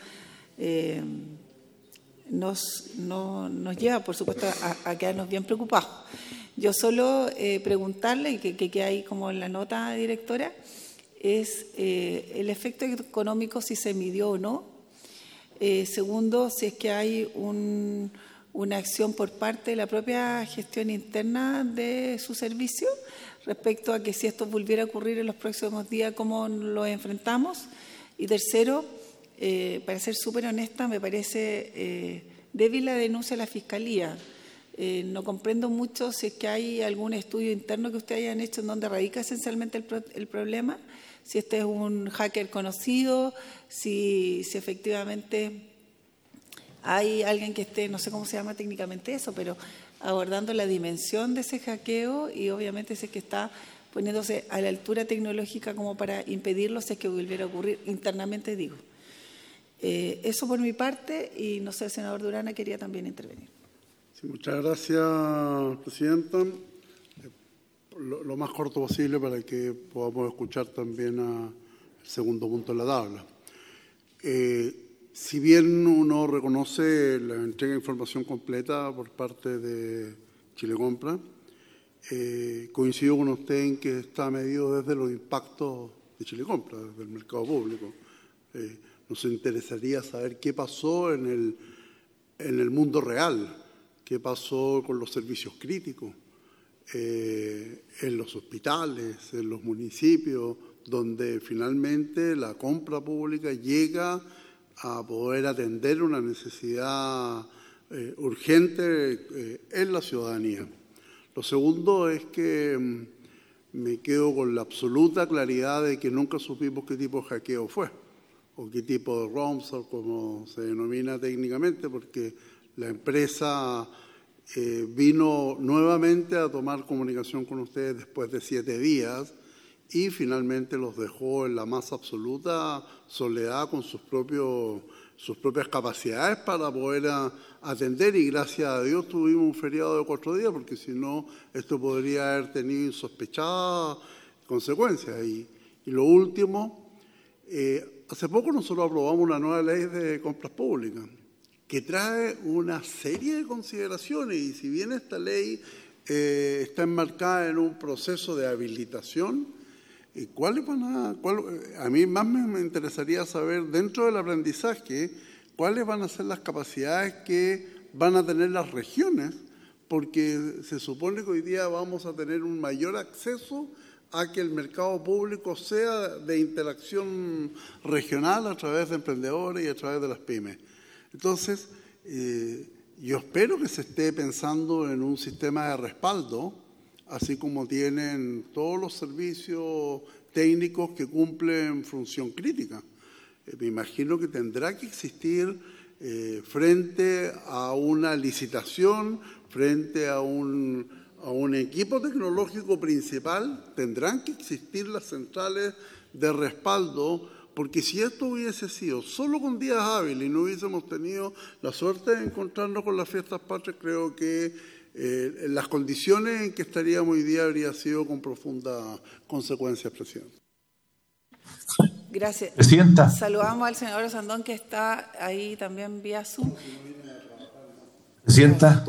nos lleva, por supuesto, a quedarnos bien preocupados. Yo solo preguntarle, y que queda ahí como en la nota, directora, es el efecto económico, si se midió o no. Segundo, si es que hay una acción por parte de la propia gestión interna de su servicio respecto a que si esto volviera a ocurrir en los próximos días, ¿cómo lo enfrentamos? Y tercero, para ser súper honesta, me parece débil la denuncia de la Fiscalía. No comprendo mucho si es que hay algún estudio interno que ustedes hayan hecho en donde radica esencialmente el problema, si este es un hacker conocido, si efectivamente hay alguien que esté, no sé cómo se llama técnicamente eso, pero abordando la dimensión de ese hackeo y obviamente si es que está poniéndose a la altura tecnológica como para impedirlo si es que volviera a ocurrir internamente, digo. Eso por mi parte, y no sé, el senador Durana quería también intervenir. Sí, muchas gracias, presidenta. Lo más corto posible para que podamos escuchar también el segundo punto de la tabla. Si bien uno reconoce la entrega de información completa por parte de Chile Compra, coincido con usted en que está medido desde los impactos de Chile Compra, desde el mercado público. Nos interesaría saber qué pasó en el mundo real, qué pasó con los servicios críticos, en los hospitales, en los municipios, donde finalmente la compra pública llega a poder atender una necesidad urgente en la ciudadanía. Lo segundo es que me quedo con la absoluta claridad de que nunca supimos qué tipo de hackeo fue, o qué tipo de ransomware, como se denomina técnicamente, porque la empresa vino nuevamente a tomar comunicación con ustedes después de 7 días y finalmente los dejó en la más absoluta soledad con sus propias capacidades para poder atender, y gracias a Dios tuvimos un feriado de 4 días, porque si no esto podría haber tenido insospechadas consecuencias. Y lo último, hace poco nosotros aprobamos una nueva ley de compras públicas que trae una serie de consideraciones, y si bien esta ley está enmarcada en un proceso de habilitación, a mí más me interesaría saber, dentro del aprendizaje, cuáles van a ser las capacidades que van a tener las regiones, porque se supone que hoy día vamos a tener un mayor acceso a que el mercado público sea de interacción regional a través de emprendedores y a través de las pymes. Entonces, yo espero que se esté pensando en un sistema de respaldo, así como tienen todos los servicios técnicos que cumplen función crítica. Me imagino que tendrá que existir frente a una licitación, frente a un equipo tecnológico principal, tendrán que existir las centrales de respaldo, porque si esto hubiese sido solo con días hábiles y no hubiésemos tenido la suerte de encontrarnos con las fiestas patrias, creo que las condiciones en que estaríamos hoy día habría sido con profundas consecuencias, presidente. Gracias. Presidenta. Saludamos al senador Sandón, que está ahí también vía Zoom. Presidenta.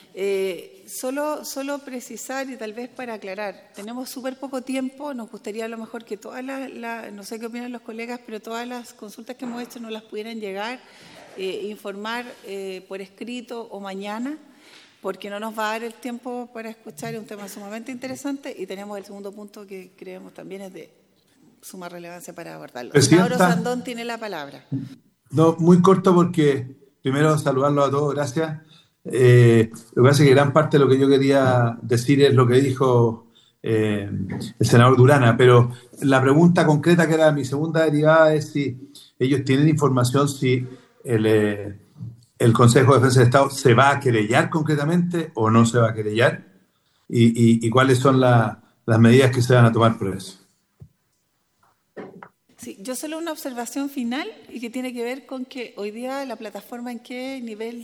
Solo precisar y tal vez para aclarar, tenemos súper poco tiempo, nos gustaría a lo mejor que todas no sé qué opinan los colegas, pero todas las consultas que hemos hecho nos las pudieran llegar, informar por escrito o mañana, porque no nos va a dar el tiempo para escuchar, es un tema sumamente interesante, y tenemos el segundo punto que creemos también es de suma relevancia para abordarlo. Senador Sandón tiene la palabra. No, muy corto, porque primero saludarlos a todos, gracias. Lo que pasa es que gran parte de lo que yo quería decir es lo que dijo el senador Durana, pero la pregunta concreta, que era mi segunda derivada, es si ellos tienen información si el Consejo de Defensa del Estado se va a querellar concretamente o no se va a querellar, y cuáles son las medidas que se van a tomar por eso. Sí, yo solo una observación final y que tiene que ver con que hoy día la plataforma en qué nivel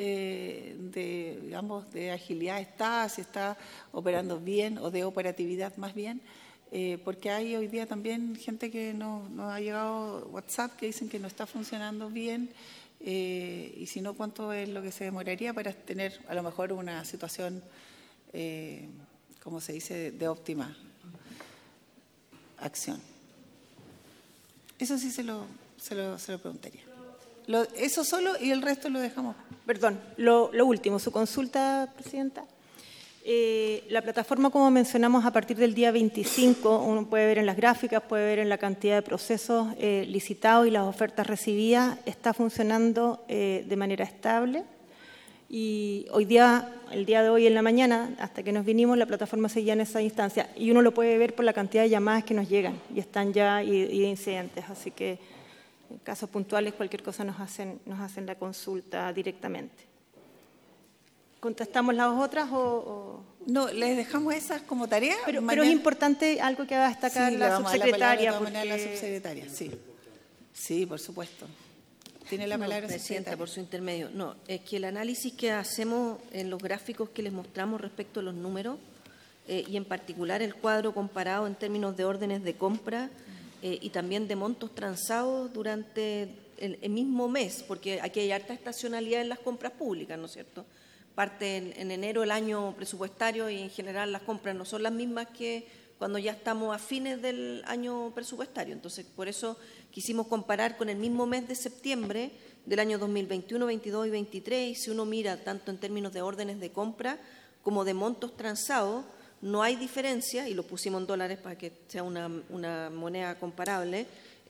digamos, de agilidad está, si está operando bien o de operatividad más bien, porque hay hoy día también gente que nos ha llegado WhatsApp que dicen que no está funcionando bien y si no, ¿cuánto es lo que se demoraría para tener a lo mejor una situación, como se dice, de óptima acción? Eso sí se lo preguntaría. Eso solo y el resto lo dejamos. Perdón, lo último, su consulta, Presidenta. La plataforma, como mencionamos, a partir del día 25, uno puede ver en las gráficas, puede ver en la cantidad de procesos licitados y las ofertas recibidas, está funcionando de manera estable. Y hoy día, el día de hoy en la mañana, hasta que nos vinimos, la plataforma seguía en esa instancia. Y uno lo puede ver por la cantidad de llamadas que nos llegan y están ya y de incidentes. Así que en casos puntuales, cualquier cosa nos hacen la consulta directamente. ¿Contestamos las otras o...? No, les dejamos esas como tarea. Pero es importante algo que va a destacar la subsecretaria. La subsecretaria, sí. Sí, por supuesto. Tiene la palabra, Presidenta, por su intermedio. No, es que el análisis que hacemos en los gráficos que les mostramos respecto a los números y en particular el cuadro comparado en términos de órdenes de compra y también de montos transados durante el mismo mes, porque aquí hay harta estacionalidad en las compras públicas, ¿no es cierto? Parte en enero el año presupuestario y en general las compras no son las mismas que cuando ya estamos a fines del año presupuestario. Entonces, por eso quisimos comparar con el mismo mes de septiembre del año 2021, 22 y 23, y si uno mira tanto en términos de órdenes de compra como de montos transados, no hay diferencia, y lo pusimos en dólares para que sea una moneda comparable.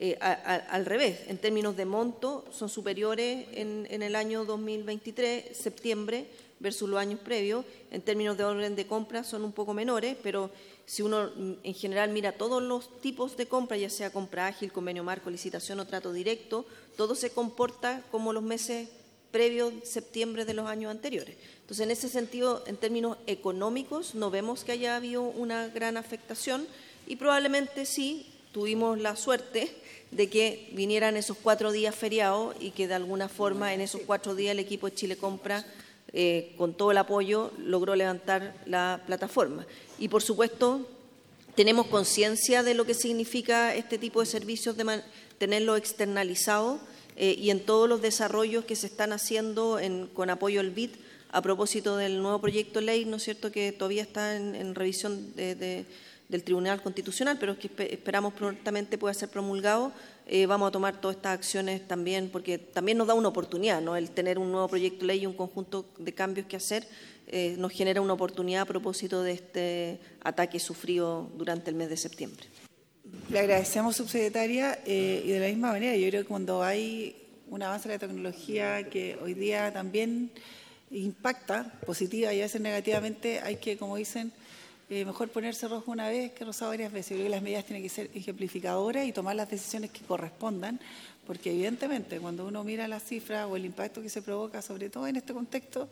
Al revés, en términos de monto son superiores en el año 2023, septiembre, versus los años previos. En términos de orden de compra son un poco menores, pero si uno en general mira todos los tipos de compra, ya sea compra ágil, convenio marco, licitación o trato directo, todo se comporta como los meses previos, septiembre de los años anteriores. Entonces, en ese sentido, en términos económicos, no vemos que haya habido una gran afectación y probablemente sí tuvimos la suerte de que vinieran esos 4 días feriados y que de alguna forma en esos 4 días el equipo de Chile Compra, con todo el apoyo, logró levantar la plataforma. Y, por supuesto, tenemos conciencia de lo que significa este tipo de servicios, de tenerlo externalizado y en todos los desarrollos que se están haciendo con apoyo al BID a propósito del nuevo proyecto de ley, ¿no es cierto?, que todavía está en revisión del Tribunal Constitucional, pero que esperamos prontamente pueda ser promulgado. Vamos a tomar todas estas acciones también, porque también nos da una oportunidad, ¿no? El tener un nuevo proyecto de ley y un conjunto de cambios que hacer nos genera una oportunidad a propósito de este ataque sufrido durante el mes de septiembre. Le agradecemos, subsecretaria, y de la misma manera, yo creo que cuando hay un avance de la tecnología que hoy día también impacta positiva y a veces negativamente, hay que, como dicen, mejor ponerse rojo una vez que rosado varias veces. Yo creo que las medidas tienen que ser ejemplificadoras y tomar las decisiones que correspondan, porque evidentemente cuando uno mira las cifras o el impacto que se provoca, sobre todo en este contexto,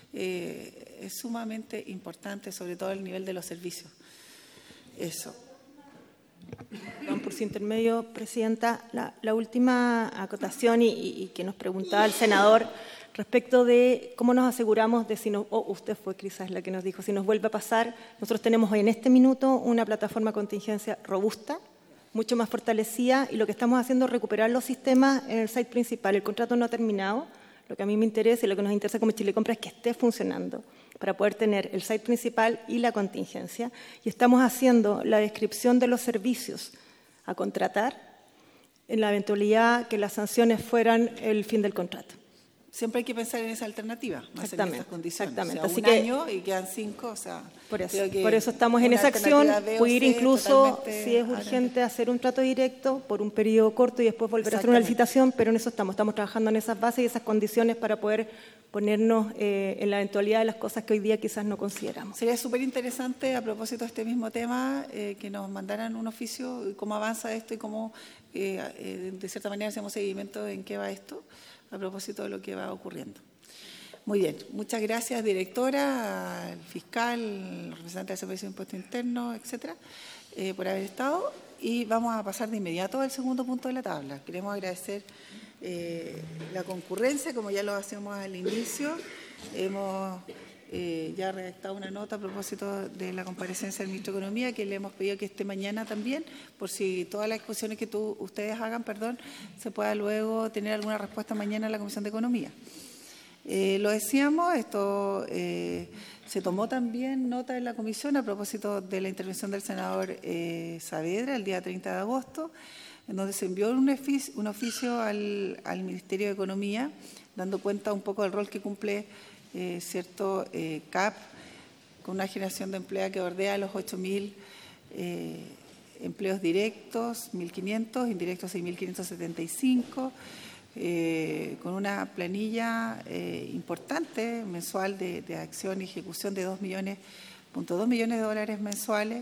es sumamente importante, sobre todo el nivel de los servicios. Eso. Por su intermedio, Presidenta, la última acotación y que nos preguntaba el senador respecto de cómo nos aseguramos de si nos, usted fue quizás la que nos dijo, si nos vuelve a pasar, nosotros tenemos hoy en este minuto una plataforma de contingencia robusta, mucho más fortalecida, y lo que estamos haciendo es recuperar los sistemas en el site principal. El contrato no ha terminado, lo que a mí me interesa y lo que nos interesa como Chile Compra es que esté funcionando para poder tener el site principal y la contingencia, y estamos haciendo la descripción de los servicios a contratar en la eventualidad que las sanciones fueran el fin del contrato. Siempre hay que pensar en esa alternativa, más en esas condiciones. Exactamente. O sea, así un que, año y quedan 5, o sea... Por eso estamos en esa acción, puede ir incluso, si es urgente, hacer un trato directo por un periodo corto y después volver a hacer una licitación, pero en eso estamos trabajando en esas bases y esas condiciones para poder ponernos en la eventualidad de las cosas que hoy día quizás no consideramos. Sería súper interesante, a propósito de este mismo tema, que nos mandaran un oficio, cómo avanza esto y cómo, de cierta manera, hacemos seguimiento en qué va esto, a propósito de lo que va ocurriendo. Muy bien, muchas gracias, directora, al fiscal, al representante del Servicio de Impuestos Internos, etcétera, por haber estado. y vamos a pasar de inmediato al segundo punto de la tabla. Queremos agradecer la concurrencia, como ya lo hacemos al inicio. Hemos ya redactado una nota a propósito de la comparecencia del Ministro de Economía, que le hemos pedido que esté mañana también, por si todas las exposiciones que ustedes hagan, se pueda luego tener alguna respuesta mañana en la Comisión de Economía. Lo decíamos, esto se tomó también nota en la comisión a propósito de la intervención del senador Saavedra el día 30 de agosto, en donde se envió un oficio al Ministerio de Economía, dando cuenta un poco del rol que cumple CAP, con una generación de empleo que bordea los 8.000 empleos directos, 1.500, indirectos 6.575, con una planilla importante mensual de acción y ejecución de 2.2 millones de dólares mensuales,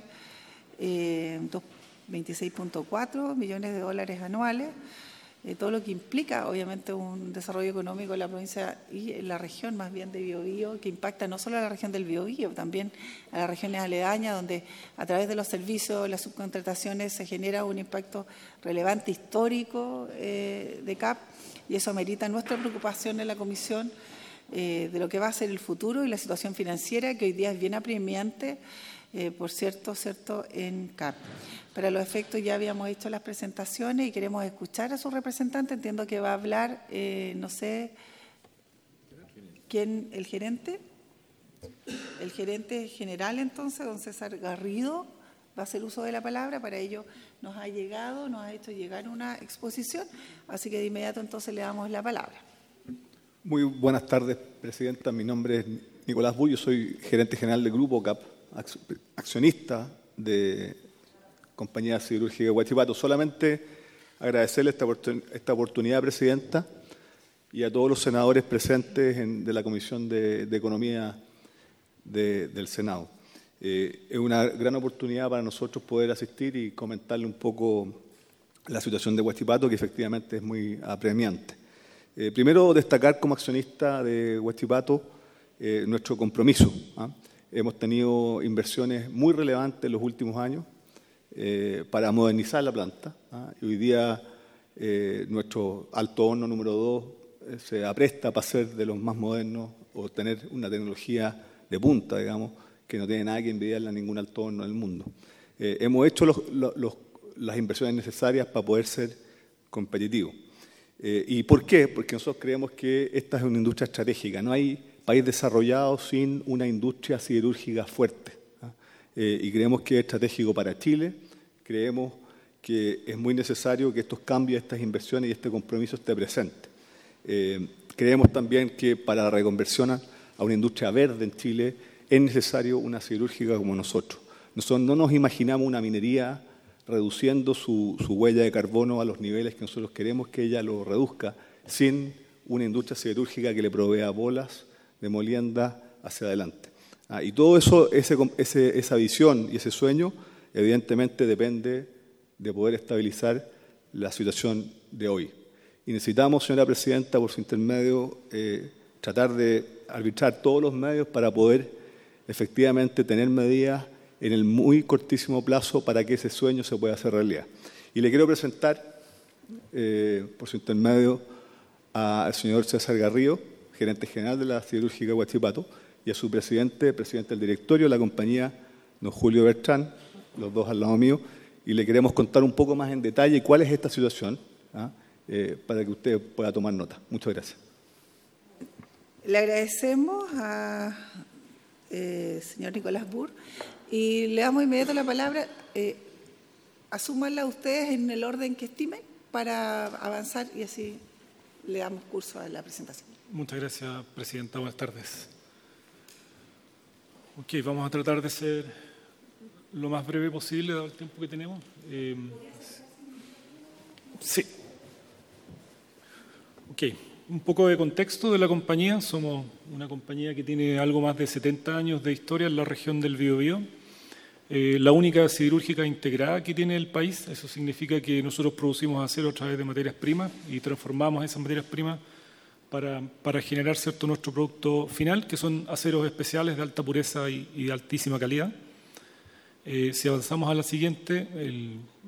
26.4 millones de dólares anuales, todo lo que implica obviamente un desarrollo económico en la provincia y en la región más bien de Biobío, que impacta no solo a la región del Biobío, también a las regiones aledañas, donde a través de los servicios, las subcontrataciones, se genera un impacto relevante histórico de CAP, y eso amerita nuestra preocupación en la comisión de lo que va a ser el futuro y la situación financiera, que hoy día es bien apremiante, por cierto, en CAP. Para los efectos ya habíamos hecho las presentaciones y queremos escuchar a su representante. Entiendo que va a hablar, no sé, ¿quién? ¿El gerente? El gerente general, entonces, don César Garrido, va a hacer uso de la palabra. Para ello nos ha hecho llegar una exposición, así que de inmediato entonces le damos la palabra. Muy buenas tardes, presidenta. Mi nombre es Nicolás Bullo, soy gerente general del Grupo CAP, accionista de Compañía Siderúrgica de Huachipato. Solamente agradecerle esta oportunidad, presidenta, y a todos los senadores presentes de la Comisión de Economía del Senado. Es una gran oportunidad para nosotros poder asistir y comentarle un poco la situación de Huachipato, que efectivamente es muy apremiante. Primero, destacar como accionista de Huachipato nuestro compromiso. Hemos tenido inversiones muy relevantes en los últimos años para modernizar la planta. Y hoy día nuestro alto horno número 2 se apresta para ser de los más modernos o tener una tecnología de punta, digamos, que no tiene nada que envidiarle a ningún alto horno del mundo. Hemos hecho las inversiones necesarias para poder ser competitivos. ¿Y por qué? Porque nosotros creemos que esta es una industria estratégica. No hay país desarrollado sin una industria siderúrgica fuerte. Y creemos que es estratégico para Chile. Creemos que es muy necesario que estos cambios, estas inversiones y este compromiso esté presente. Creemos también que para la reconversión a una industria verde en Chile es necesario una siderúrgica como nosotros. Nosotros no nos imaginamos una minería reduciendo su huella de carbono a los niveles que nosotros queremos que ella lo reduzca sin una industria siderúrgica que le provea bolas de molienda hacia adelante. Y todo eso, esa visión y ese sueño, evidentemente depende de poder estabilizar la situación de hoy. Y necesitamos, señora presidenta, por su intermedio, tratar de arbitrar todos los medios para poder efectivamente tener medidas en el muy cortísimo plazo para que ese sueño se pueda hacer realidad. Y le quiero presentar, por su intermedio, al señor César Garrido, gerente general de la Siderúrgica de Huachipato, y a su presidente del directorio de la compañía, don Julio Bertrán, los dos al lado mío, y le queremos contar un poco más en detalle cuál es esta situación, para que usted pueda tomar nota. Muchas gracias. Le agradecemos al señor Nicolás Burr y le damos inmediato la palabra. Asúmanla ustedes en el orden que estimen para avanzar y así le damos curso a la presentación. Muchas gracias, presidenta. Buenas tardes. Ok, vamos a tratar de ser lo más breve posible, dado el tiempo que tenemos. Sí. Ok, un poco de contexto de la compañía. Somos una compañía que tiene algo más de 70 años de historia en la región del Biobío. La única siderúrgica integrada que tiene el país. Eso significa que nosotros producimos acero a través de materias primas y transformamos esas materias primas para generar nuestro producto final, que son aceros especiales de alta pureza y de altísima calidad. Si avanzamos a la siguiente,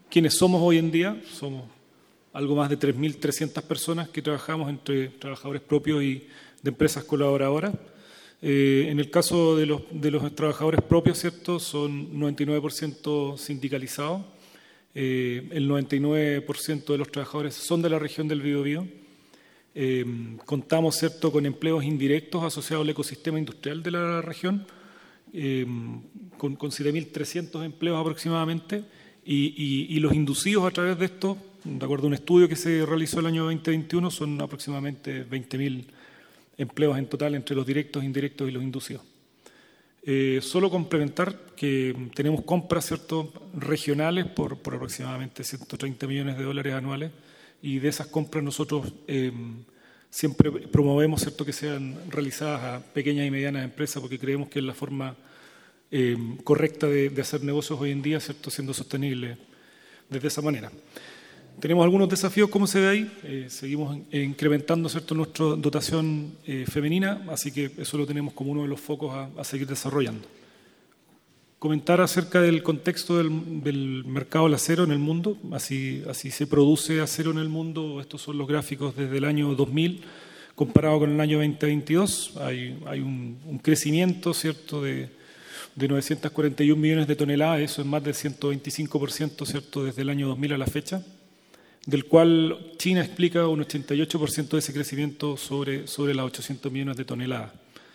¿Quiénes somos hoy en día? Somos algo más de 3.300 personas que trabajamos entre trabajadores propios y de empresas colaboradoras. En el caso de los trabajadores propios, ¿cierto?, son 99% sindicalizados. El 99% de los trabajadores son de la región del Biobío. Contamos, ¿cierto?, con empleos indirectos asociados al ecosistema industrial de la región, con 7.300 empleos aproximadamente, y los inducidos a través de esto, de acuerdo a un estudio que se realizó el año 2021, son aproximadamente 20.000 empleos en total entre los directos, indirectos y los inducidos. Solo complementar que tenemos compras, ¿cierto?, regionales por aproximadamente 130 millones de dólares anuales, y de esas compras nosotros siempre promovemos, ¿cierto?, que sean realizadas a pequeñas y medianas empresas, porque creemos que es la forma correcta de hacer negocios hoy en día, ¿cierto?, siendo sostenible desde esa manera. Tenemos algunos desafíos, como se ve ahí. Seguimos incrementando, ¿cierto?, nuestra dotación femenina, así que eso lo tenemos como uno de los focos a seguir desarrollando. Comentar acerca del contexto del mercado del acero en el mundo. Así se produce acero en el mundo. Estos son los gráficos desde el año 2000 comparado con el año 2022. Hay un crecimiento, ¿cierto?, de 941 millones de toneladas. Eso es más del 125%, ¿cierto?, desde el año 2000 a la fecha, del cual China explica un 88% de ese crecimiento sobre las 800 millones de toneladas.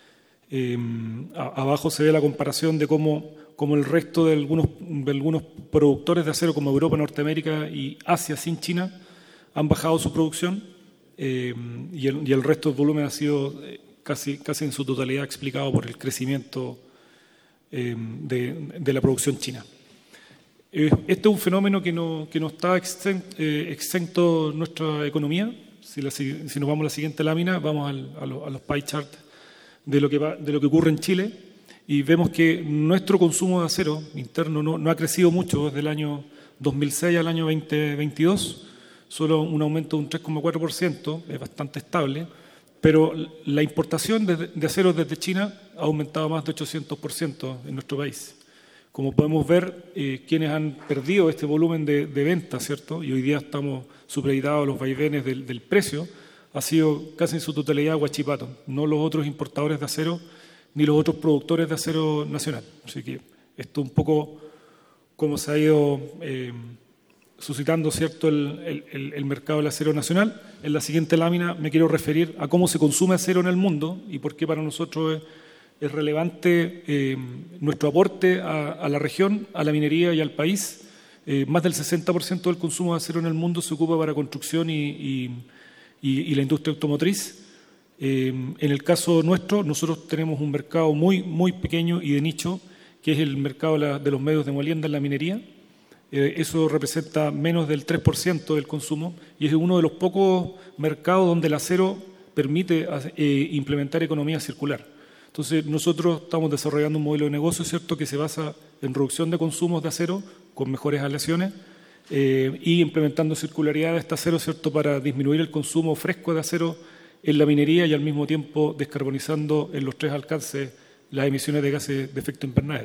Abajo se ve la comparación de cómo el resto de algunos productores de acero, como Europa, Norteamérica y Asia sin China, han bajado su producción, y el resto del volumen ha sido casi en su totalidad explicado por el crecimiento de la producción china. Este es un fenómeno que no está exento nuestra economía. Si nos vamos a la siguiente lámina, vamos a los pie charts de lo que ocurre en Chile, y vemos que nuestro consumo de acero interno no ha crecido mucho desde el año 2006 al año 2022, solo un aumento de un 3,4%, es bastante estable, pero la importación de acero desde China ha aumentado más de 800% en nuestro país. Como podemos ver, quienes han perdido este volumen de ventas, ¿cierto?, y hoy día estamos supeditados a los vaivenes del precio, ha sido casi en su totalidad Huachipato, no los otros importadores de acero ni los otros productores de acero nacional. Así que esto un poco cómo se ha ido suscitando, ¿cierto?, el mercado del acero nacional. En la siguiente lámina me quiero referir a cómo se consume acero en el mundo y por qué para nosotros es relevante nuestro aporte a la región, a la minería y al país. Más del 60% del consumo de acero en el mundo se ocupa para construcción y la industria automotriz. En el caso nuestro, nosotros tenemos un mercado muy, muy pequeño y de nicho, que es el mercado de los medios de molienda en la minería. Eso representa menos del 3% del consumo y es uno de los pocos mercados donde el acero permite implementar economía circular. Entonces, nosotros estamos desarrollando un modelo de negocio, ¿cierto?, que se basa en reducción de consumos de acero con mejores aleaciones y implementando circularidad de este acero, ¿cierto?, para disminuir el consumo fresco de acero en la minería y al mismo tiempo descarbonizando en los 3 alcances las emisiones de gases de efecto invernadero.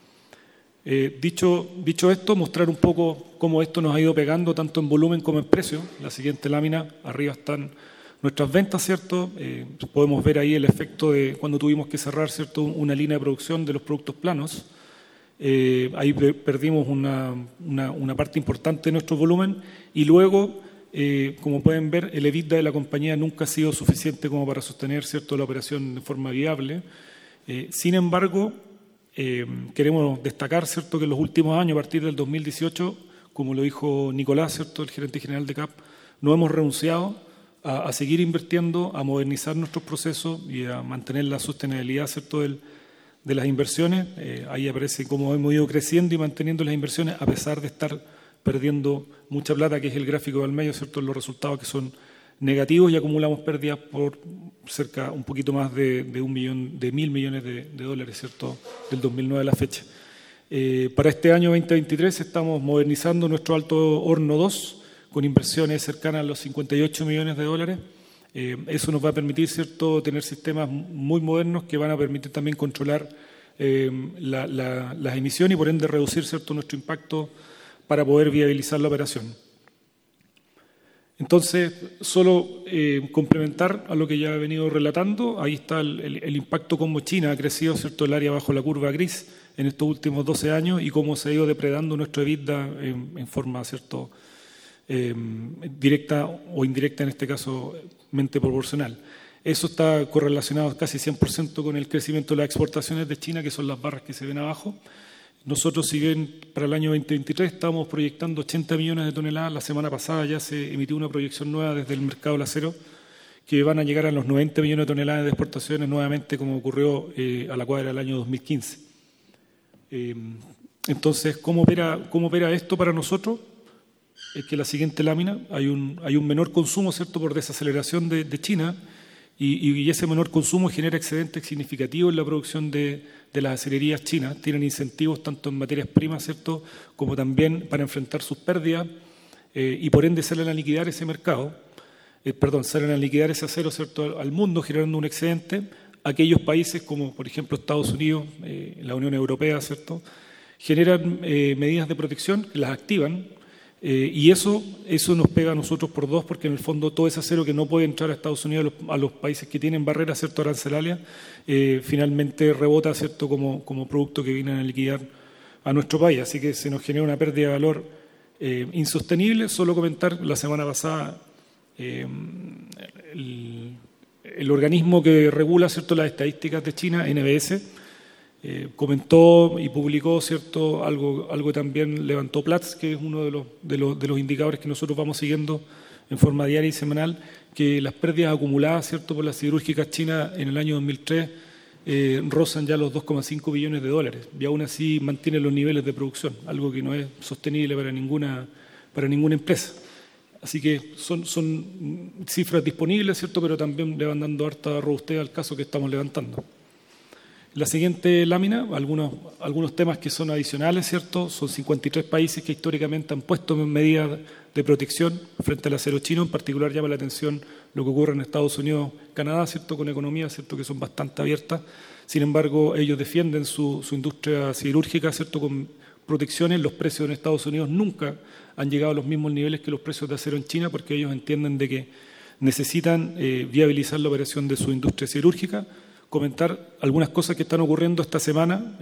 Dicho esto, mostrar un poco cómo esto nos ha ido pegando tanto en volumen como en precio. La siguiente lámina, arriba están nuestras ventas, ¿cierto? Podemos ver ahí el efecto de cuando tuvimos que cerrar, ¿cierto?, una línea de producción de los productos planos. Ahí perdimos una parte importante de nuestro volumen y luego, como pueden ver, el EBITDA de la compañía nunca ha sido suficiente como para sostener, ¿cierto?, la operación de forma viable. Sin embargo, queremos destacar, ¿cierto?, que en los últimos años, a partir del 2018, como lo dijo Nicolás, ¿cierto?, el gerente general de CAP, no hemos renunciado a seguir invirtiendo, a modernizar nuestros procesos y a mantener la sostenibilidad, ¿cierto?, de las inversiones. Ahí aparece cómo hemos ido creciendo y manteniendo las inversiones a pesar de estar perdiendo mucha plata, que es el gráfico del medio, ¿cierto?, los resultados que son negativos y acumulamos pérdidas por cerca un poquito más de 1.000 millones de dólares, ¿cierto?, del 2009 a la fecha. Para este año 2023 estamos modernizando nuestro Alto Horno 2 con inversiones cercanas a los 58 millones de dólares. Eso nos va a permitir, ¿cierto?, tener sistemas muy modernos que van a permitir también controlar las emisiones y por ende reducir, ¿cierto?, nuestro impacto para poder viabilizar la operación. Entonces, solo complementar a lo que ya he venido relatando, ahí está el impacto como China ha crecido, ¿cierto?, el área bajo la curva gris en estos últimos 12 años y cómo se ha ido depredando nuestro EBITDA en forma, ¿cierto?, directa o indirecta, en este caso, mente proporcional. Eso está correlacionado casi 100% con el crecimiento de las exportaciones de China, que son las barras que se ven abajo. Nosotros, si bien para el año 2023 estamos proyectando 80 millones de toneladas, la semana pasada ya se emitió una proyección nueva desde el mercado del acero, que van a llegar a los 90 millones de toneladas de exportaciones nuevamente, como ocurrió a la cuadra del año 2015. Entonces, ¿cómo opera esto para nosotros? Es que la siguiente lámina hay un menor consumo, ¿cierto?, por desaceleración de China, y ese menor consumo genera excedentes significativos en la producción de las acelerías chinas. Tienen incentivos tanto en materias primas, ¿cierto?, como también para enfrentar sus pérdidas, y por ende salen a liquidar ese mercado, salen a liquidar ese acero, ¿cierto?, al mundo, generando un excedente. Aquellos países como, por ejemplo, Estados Unidos, la Unión Europea, ¿cierto?, generan medidas de protección, las activan, y eso nos pega a nosotros por dos, porque en el fondo todo ese acero que no puede entrar a Estados Unidos, a los países que tienen barreras, ¿cierto?, arancelarias, finalmente rebota, ¿cierto?, como producto que vienen a liquidar a nuestro país. Así que se nos genera una pérdida de valor insostenible. Solo comentar, la semana pasada el organismo que regula, ¿cierto?, las estadísticas de China, NBS, comentó y publicó, ¿cierto?, algo que también levantó Platts, que es uno de los indicadores que nosotros vamos siguiendo en forma diaria y semanal, que las pérdidas acumuladas, ¿cierto?, por las siderúrgicas chinas en el año 2003 rozan ya los 2,5 billones de dólares, y aún así mantienen los niveles de producción, algo que no es sostenible para ninguna empresa. Así que son cifras disponibles, ¿cierto?, pero también le van dando harta robustez al caso que estamos levantando. La siguiente lámina, algunos temas que son adicionales, ¿cierto? Son 53 países que históricamente han puesto medidas de protección frente al acero chino. En particular llama la atención lo que ocurre en Estados Unidos, Canadá, ¿cierto?, con economías, ¿cierto?, que son bastante abiertas. Sin embargo, ellos defienden su industria siderúrgica, ¿cierto?, con protecciones. Los precios en Estados Unidos nunca han llegado a los mismos niveles que los precios de acero en China, porque ellos entienden de que necesitan viabilizar la operación de su industria siderúrgica. Comentar algunas cosas que están ocurriendo esta semana,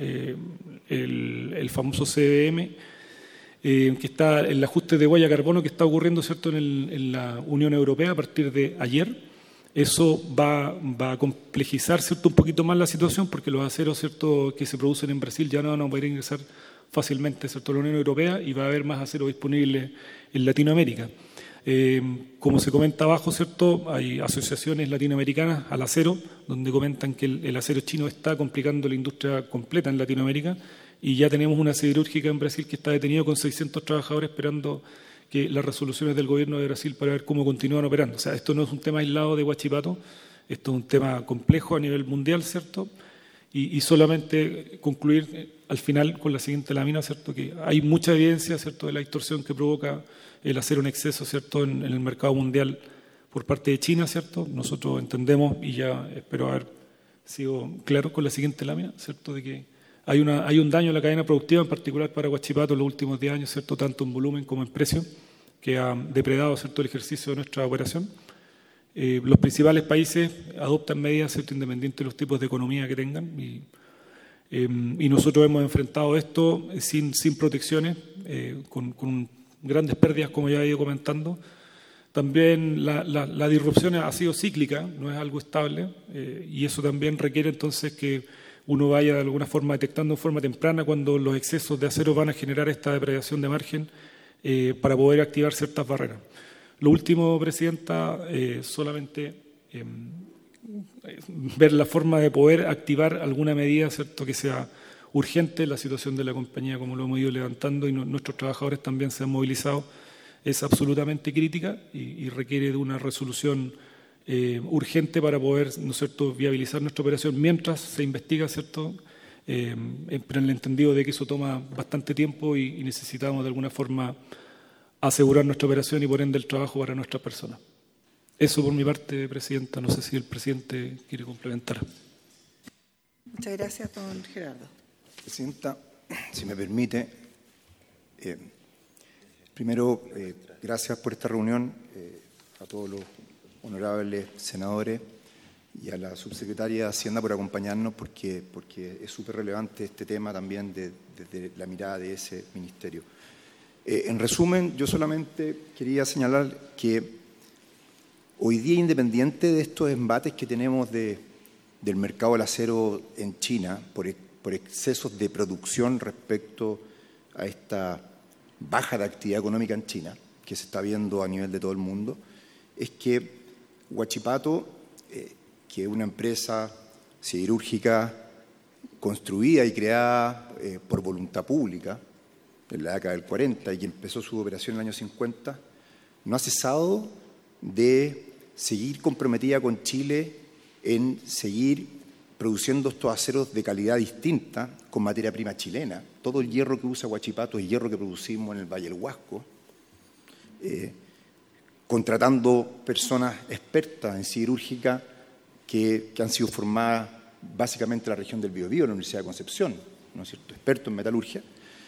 el famoso CBM, que está el ajuste de huella de carbono que está ocurriendo, ¿cierto?, en la Unión Europea a partir de ayer. Eso va a complejizar, ¿cierto?, un poquito más la situación, porque los aceros, ¿cierto?, que se producen en Brasil ya no van a poder ingresar fácilmente, ¿cierto?, a la Unión Europea, y va a haber más acero disponible en Latinoamérica. Como se comenta abajo, ¿cierto?, hay asociaciones latinoamericanas al acero, donde comentan que el acero chino está complicando la industria completa en Latinoamérica, y ya tenemos una siderúrgica en Brasil que está detenida con 600 trabajadores esperando que las resoluciones del gobierno de Brasil para ver cómo continúan operando. O sea, esto no es un tema aislado de Huachipato, esto es un tema complejo a nivel mundial, ¿cierto? Y solamente concluir al final con la siguiente lámina, ¿cierto?, que hay mucha evidencia, ¿cierto?, de la distorsión que provoca el acero en exceso, ¿cierto?, en el mercado mundial por parte de China, ¿cierto? Nosotros entendemos, y ya espero haber sido claro con la siguiente lámina, ¿cierto?, de que hay un daño a la cadena productiva, en particular para Huachipato en los últimos 10 años, ¿cierto?, tanto en volumen como en precio, que ha depredado, ¿cierto?, el ejercicio de nuestra operación. Los principales países adoptan medidas, ¿cierto?, independientes de los tipos de economía que tengan, y nosotros hemos enfrentado esto sin protecciones, con grandes pérdidas, como ya he ido comentando. También la disrupción ha sido cíclica, no es algo estable, y eso también requiere entonces que uno vaya de alguna forma detectando en forma temprana cuando los excesos de acero van a generar esta depredación de margen, para poder activar ciertas barreras. Lo último, Presidenta, solamente ver la forma de poder activar alguna medida, ¿cierto?, que sea urgente. La situación de la compañía, como lo hemos ido levantando, y nuestros trabajadores también se han movilizado, es absolutamente crítica y requiere de una resolución urgente para poder, ¿no es cierto?, viabilizar nuestra operación mientras se investiga, ¿cierto?, pero en el entendido de que eso toma bastante tiempo y necesitamos de alguna forma asegurar nuestra operación y por ende el trabajo para nuestras personas. Eso por mi parte, Presidenta. No sé si el presidente quiere complementar. Muchas gracias, don Gerardo. Presidenta, si me permite, Primero, gracias por esta reunión a todos los honorables senadores y a la subsecretaria de Hacienda por acompañarnos, porque es súper relevante este tema también desde la mirada de ese ministerio. En resumen, yo solamente quería señalar que hoy día, independiente de estos embates que tenemos del mercado del acero en China por excesos de producción respecto a esta baja de actividad económica en China, que se está viendo a nivel de todo el mundo, es que Huachipato, que es una empresa siderúrgica construida y creada por voluntad pública en la década del 40 y que empezó su operación en el año 50, no ha cesado de seguir comprometida con Chile en seguir produciendo estos aceros de calidad distinta con materia prima chilena. Todo el hierro que usa Huachipato es hierro que producimos en el Valle del Huasco, contratando personas expertas en siderúrgica que han sido formadas básicamente en la región del Biobío, en la Universidad de Concepción, ¿no es cierto?, expertos en metalurgia,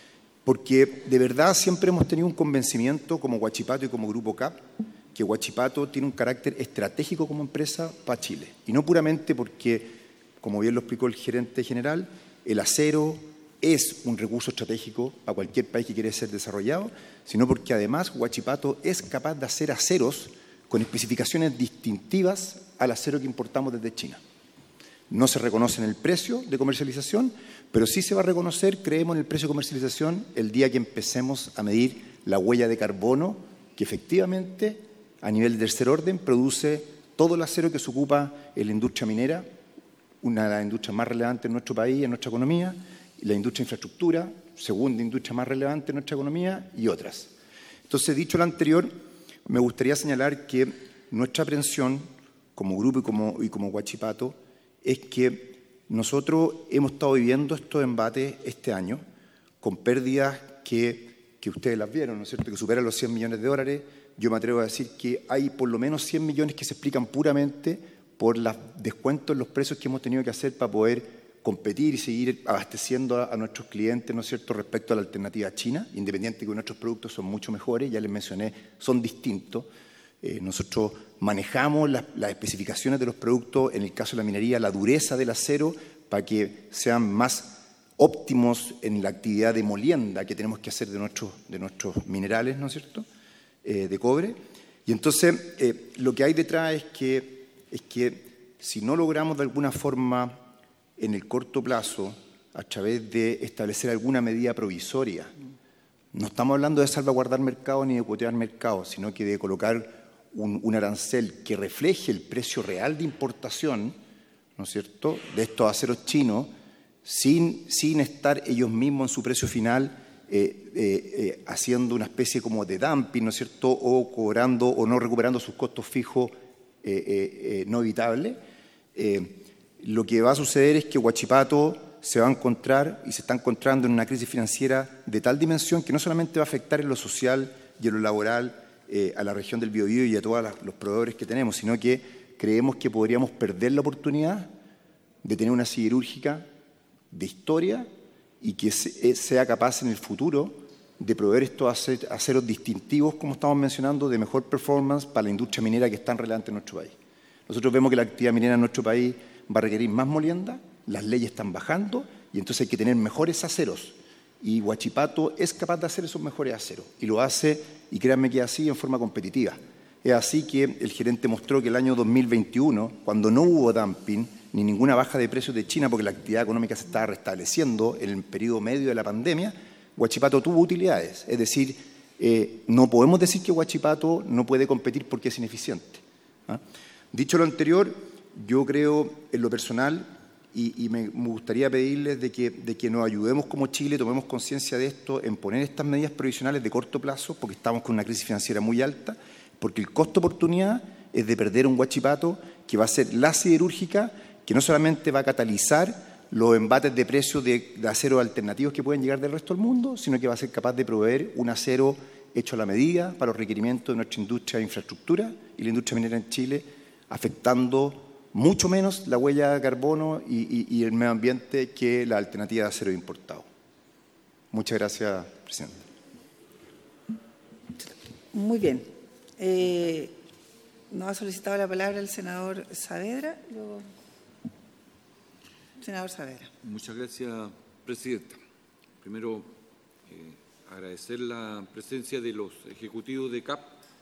porque de verdad siempre hemos tenido un convencimiento como Huachipato y como Grupo CAP que Huachipato tiene un carácter estratégico como empresa para Chile. Y no puramente porque, como bien lo explicó el gerente general, el acero es un recurso estratégico para cualquier país que quiere ser desarrollado, sino porque además Huachipato es capaz de hacer aceros con especificaciones distintivas al acero que importamos desde China. No se reconoce en el precio de comercialización, pero sí se va a reconocer, creemos, en el precio de comercialización el día que empecemos a medir la huella de carbono que efectivamente, a nivel de tercer orden, produce todo el acero que se ocupa en la industria minera, una de las industrias más relevantes en nuestro país, en nuestra economía, y la industria de infraestructura, segunda industria más relevante en nuestra economía, y otras. Entonces, dicho lo anterior, me gustaría señalar que nuestra aprehensión como grupo y como Huachipato es que nosotros hemos estado viviendo estos embates este año con pérdidas que ustedes las vieron, ¿no es cierto?, que superan los 100 millones de dólares. Yo me atrevo a decir que hay por lo menos 100 millones que se explican puramente por los descuentos en los precios que hemos tenido que hacer para poder competir y seguir abasteciendo a nuestros clientes, ¿no es cierto?, respecto a la alternativa china, independiente de que nuestros productos son mucho mejores, ya les mencioné, son distintos. Nosotros manejamos las especificaciones de los productos, en el caso de la minería, la dureza del acero, para que sean más óptimos en la actividad de molienda que tenemos que hacer de nuestros minerales, ¿no es cierto?, de cobre. Y entonces, lo que hay detrás es que si no logramos de alguna forma, en el corto plazo, a través de establecer alguna medida provisoria, no estamos hablando de salvaguardar mercado ni de cuotear mercado, sino que de colocar un arancel que refleje el precio real de importación, ¿no es cierto?, de estos aceros chinos, sin estar ellos mismos en su precio final haciendo una especie como de dumping, ¿no es cierto?, o cobrando o no recuperando sus costos fijos no evitables. Lo que va a suceder es que Huachipato se va a encontrar y se está encontrando en una crisis financiera de tal dimensión que no solamente va a afectar en lo social y en lo laboral a la región del Biobío y a todos los proveedores que tenemos, sino que creemos que podríamos perder la oportunidad de tener una siderúrgica de historia y que sea capaz en el futuro de proveer estos aceros distintivos, como estamos mencionando, de mejor performance para la industria minera que es tan relevante en nuestro país. Nosotros vemos que la actividad minera en nuestro país va a requerir más molienda, las leyes están bajando y entonces hay que tener mejores aceros. Y Huachipato es capaz de hacer esos mejores aceros y lo hace, y créanme que así, en forma competitiva. Es así que el gerente mostró que el año 2021, cuando no hubo dumping ni ninguna baja de precios de China porque la actividad económica se estaba restableciendo en el periodo medio de la pandemia, Huachipato tuvo utilidades. Es decir, no podemos decir que Huachipato no puede competir porque es ineficiente. Dicho lo anterior, yo creo en lo personal y me gustaría pedirles de que nos ayudemos como Chile, tomemos conciencia de esto, en poner estas medidas provisionales de corto plazo, porque estamos con una crisis financiera muy alta, porque el costo-oportunidad es de perder un Huachipato que va a ser la siderúrgica, que no solamente va a catalizar los embates de precios de acero alternativos que pueden llegar del resto del mundo, sino que va a ser capaz de proveer un acero hecho a la medida para los requerimientos de nuestra industria de infraestructura y la industria minera en Chile, afectando mucho menos la huella de carbono y el medio ambiente que la alternativa de acero importado. Muchas gracias, presidente. Muy bien. Nos ha solicitado la palabra el senador Saavedra. Senador Saavedra. Muchas gracias, presidenta. Primero, agradecer la presencia de los ejecutivos de CAP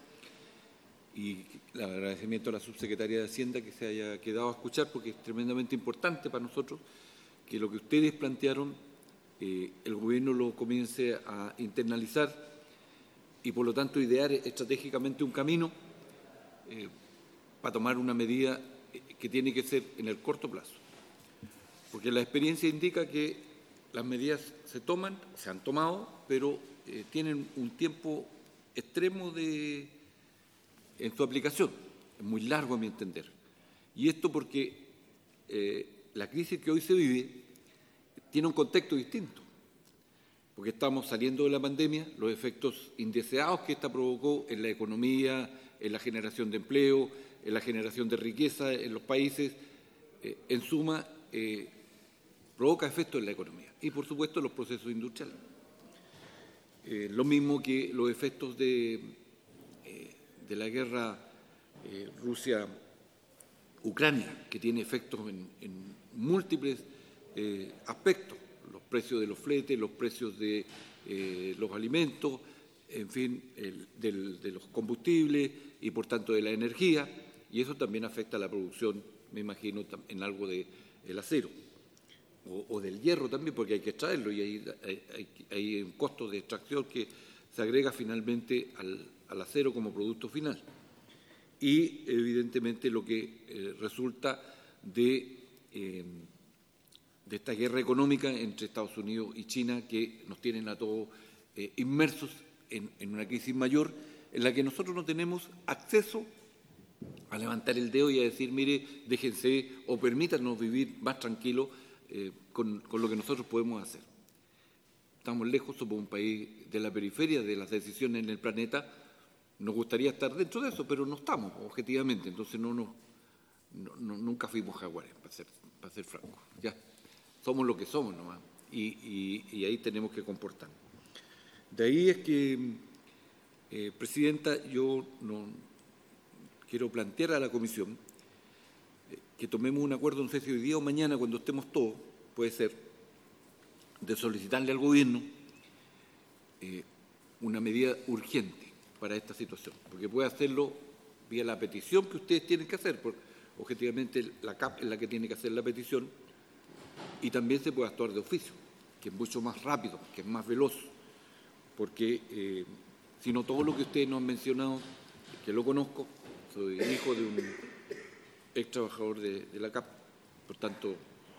y el agradecimiento a la subsecretaria de Hacienda que se haya quedado a escuchar, porque es tremendamente importante para nosotros que lo que ustedes plantearon el Gobierno lo comience a internalizar y, por lo tanto, idear estratégicamente un camino para tomar una medida que tiene que ser en el corto plazo. Porque la experiencia indica que las medidas se han tomado, pero tienen un tiempo extremo en su aplicación. Es muy largo a mi entender. Y esto porque la crisis que hoy se vive tiene un contexto distinto. Porque estamos saliendo de la pandemia, los efectos indeseados que esta provocó en la economía, en la generación de empleo, en la generación de riqueza en los países, en suma, provoca efectos en la economía y, por supuesto, en los procesos industriales. Lo mismo que los efectos de la guerra Rusia-Ucrania, que tiene efectos en múltiples aspectos, los precios de los fletes, los precios de los alimentos, en fin, de los combustibles y, por tanto, de la energía, y eso también afecta a la producción, me imagino, en algo del acero. O del hierro también, porque hay que extraerlo y hay un costo de extracción que se agrega finalmente al acero como producto final. Y, evidentemente, lo que resulta de esta guerra económica entre Estados Unidos y China, que nos tienen a todos inmersos en una crisis mayor, en la que nosotros no tenemos acceso a levantar el dedo y a decir, mire, déjense o permítanos vivir más tranquilos con lo que nosotros podemos hacer. Estamos lejos, somos un país de la periferia de las decisiones en el planeta. Nos gustaría estar dentro de eso, pero no estamos, objetivamente. Entonces nunca fuimos jaguares, para ser franco. Ya, somos lo que somos nomás. Y ahí tenemos que comportarnos. De ahí es que, Presidenta, yo quiero plantear a la Comisión que tomemos un acuerdo, no sé si hoy día o mañana, cuando estemos todos, puede ser, de solicitarle al Gobierno una medida urgente para esta situación, porque puede hacerlo vía la petición que ustedes tienen que hacer, porque objetivamente la CAP es la que tiene que hacer la petición, y también se puede actuar de oficio, que es mucho más rápido, que es más veloz, porque si no todo lo que ustedes nos han mencionado, que lo conozco, soy hijo de un ex trabajador de la CAP, por tanto,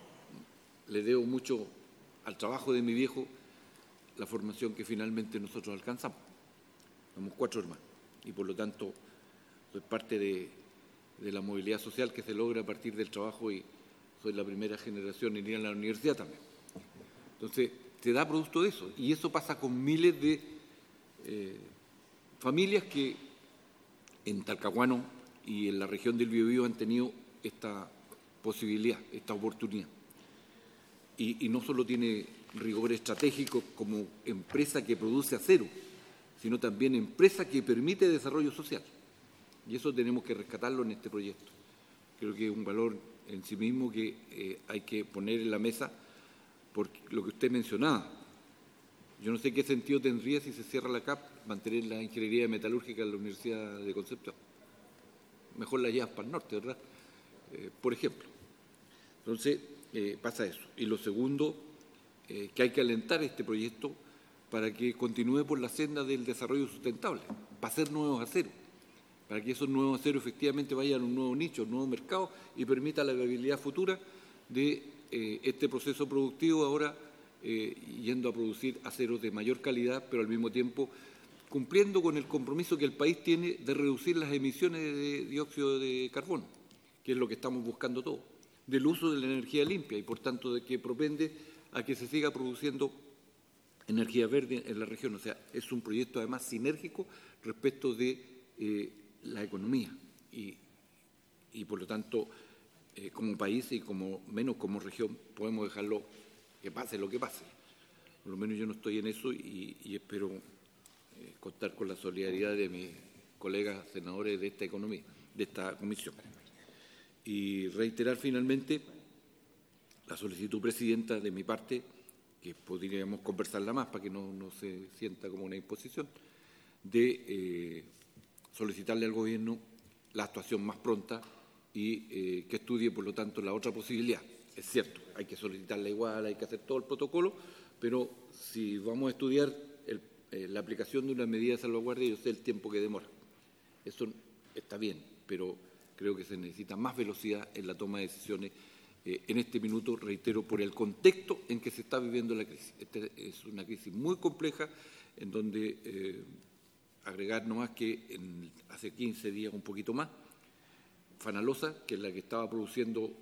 le debo mucho al trabajo de mi viejo la formación que finalmente nosotros alcanzamos. Somos 4 hermanos y, por lo tanto, soy parte de la movilidad social que se logra a partir del trabajo y soy la primera generación en ir a la universidad también. Entonces, se da producto de eso y eso pasa con miles de familias que en Talcahuano y en la región del Biobío han tenido esta posibilidad, esta oportunidad. Y no solo tiene rigor estratégico como empresa que produce acero, sino también empresa que permite desarrollo social. Y eso tenemos que rescatarlo en este proyecto. Creo que es un valor en sí mismo que hay que poner en la mesa por lo que usted mencionaba. Yo no sé qué sentido tendría si se cierra la CAP mantener la ingeniería metalúrgica en la Universidad de Concepción. Mejor la llevas para el norte, ¿verdad? Por ejemplo. Entonces, pasa eso. Y lo segundo, que hay que alentar este proyecto para que continúe por la senda del desarrollo sustentable, para hacer nuevos aceros, para que esos nuevos aceros efectivamente vayan a un nuevo nicho, a un nuevo mercado y permita la viabilidad futura de este proceso productivo ahora yendo a producir aceros de mayor calidad, pero al mismo tiempo cumpliendo con el compromiso que el país tiene de reducir las emisiones de dióxido de carbono, que es lo que estamos buscando todos, del uso de la energía limpia y, por tanto, de que propende a que se siga produciendo energía verde en la región. O sea, es un proyecto además sinérgico respecto de la economía y por lo tanto, como país y menos como región, podemos dejarlo que pase lo que pase. Por lo menos yo no estoy en eso y espero contar con la solidaridad de mis colegas senadores de esta comisión. Y reiterar finalmente la solicitud, Presidenta, de mi parte, que podríamos conversarla más para que no se sienta como una imposición, de solicitarle al Gobierno la actuación más pronta y que estudie, por lo tanto, la otra posibilidad. Es cierto, hay que solicitarla igual, hay que hacer todo el protocolo, pero si vamos a estudiar la aplicación de una medida de salvaguardia, yo sé el tiempo que demora. Eso está bien, pero creo que se necesita más velocidad en la toma de decisiones en este minuto, reitero, por el contexto en que se está viviendo la crisis. Esta es una crisis muy compleja, en donde agregar nomás que hace 15 días, un poquito más, Fanalosa, que es la que estaba produciendo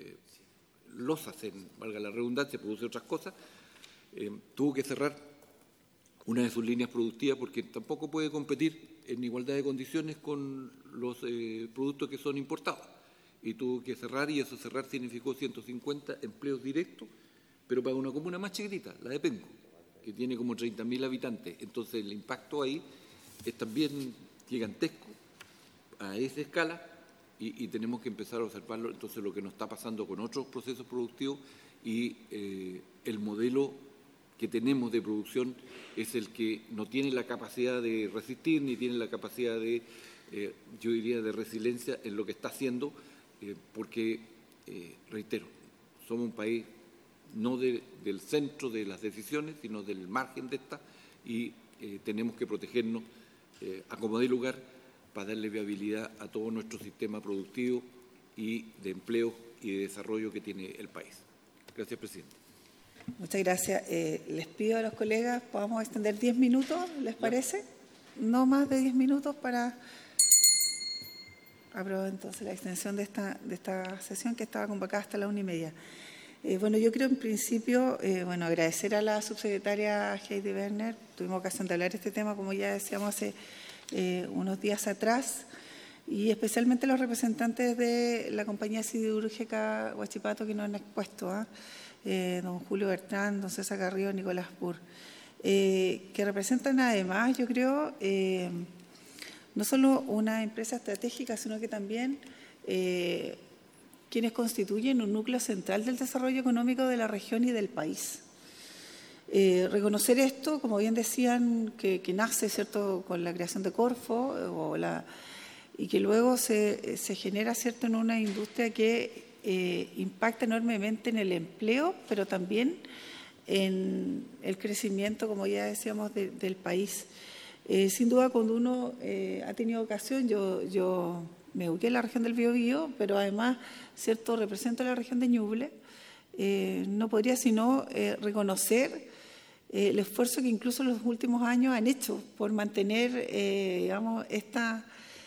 losas, valga la redundancia, produce otras cosas, tuvo que cerrar una de sus líneas productivas porque tampoco puede competir en igualdad de condiciones con los productos que son importados. Y tuvo que cerrar, y eso cerrar significó 150 empleos directos, pero para una comuna más chiquitita, la de Penco, que tiene como 30.000 habitantes. Entonces el impacto ahí es también gigantesco a esa escala y tenemos que empezar a observarlo. Entonces lo que nos está pasando con otros procesos productivos y el modelo que tenemos de producción es el que no tiene la capacidad de resistir ni tiene la capacidad de, yo diría, de resiliencia en lo que está haciendo, porque, reitero, somos un país no del centro de las decisiones, sino del margen de esta, y tenemos que protegernos a como dé lugar para darle viabilidad a todo nuestro sistema productivo y de empleo y de desarrollo que tiene el país. Gracias, Presidente. Muchas gracias. Les pido a los colegas, podamos extender 10 minutos, ¿les parece? No más de 10 minutos para aprobar entonces la extensión de esta sesión que estaba convocada hasta las 1:30. Bueno, yo creo en principio, agradecer a la subsecretaria Heidi Werner. Tuvimos ocasión de hablar de este tema, como ya decíamos, hace unos días atrás, y especialmente los representantes de la compañía siderúrgica Huachipato que nos han expuesto, don Julio Bertrán, don César Garrido, Nicolás Burr, que representan además, yo creo, no solo una empresa estratégica, sino que también quienes constituyen un núcleo central del desarrollo económico de la región y del país. Reconocer esto, como bien decían, que nace, ¿cierto?, con la creación de Corfo y que luego se genera, ¿cierto?, en una industria que impacta enormemente en el empleo, pero también en el crecimiento, como ya decíamos, del país. Sin duda, cuando uno ha tenido ocasión, yo me ubiqué en la región del Biobío, pero además, ¿cierto?, represento la región de Ñuble, no podría sino reconocer el esfuerzo que incluso en los últimos años han hecho por mantener, digamos, esta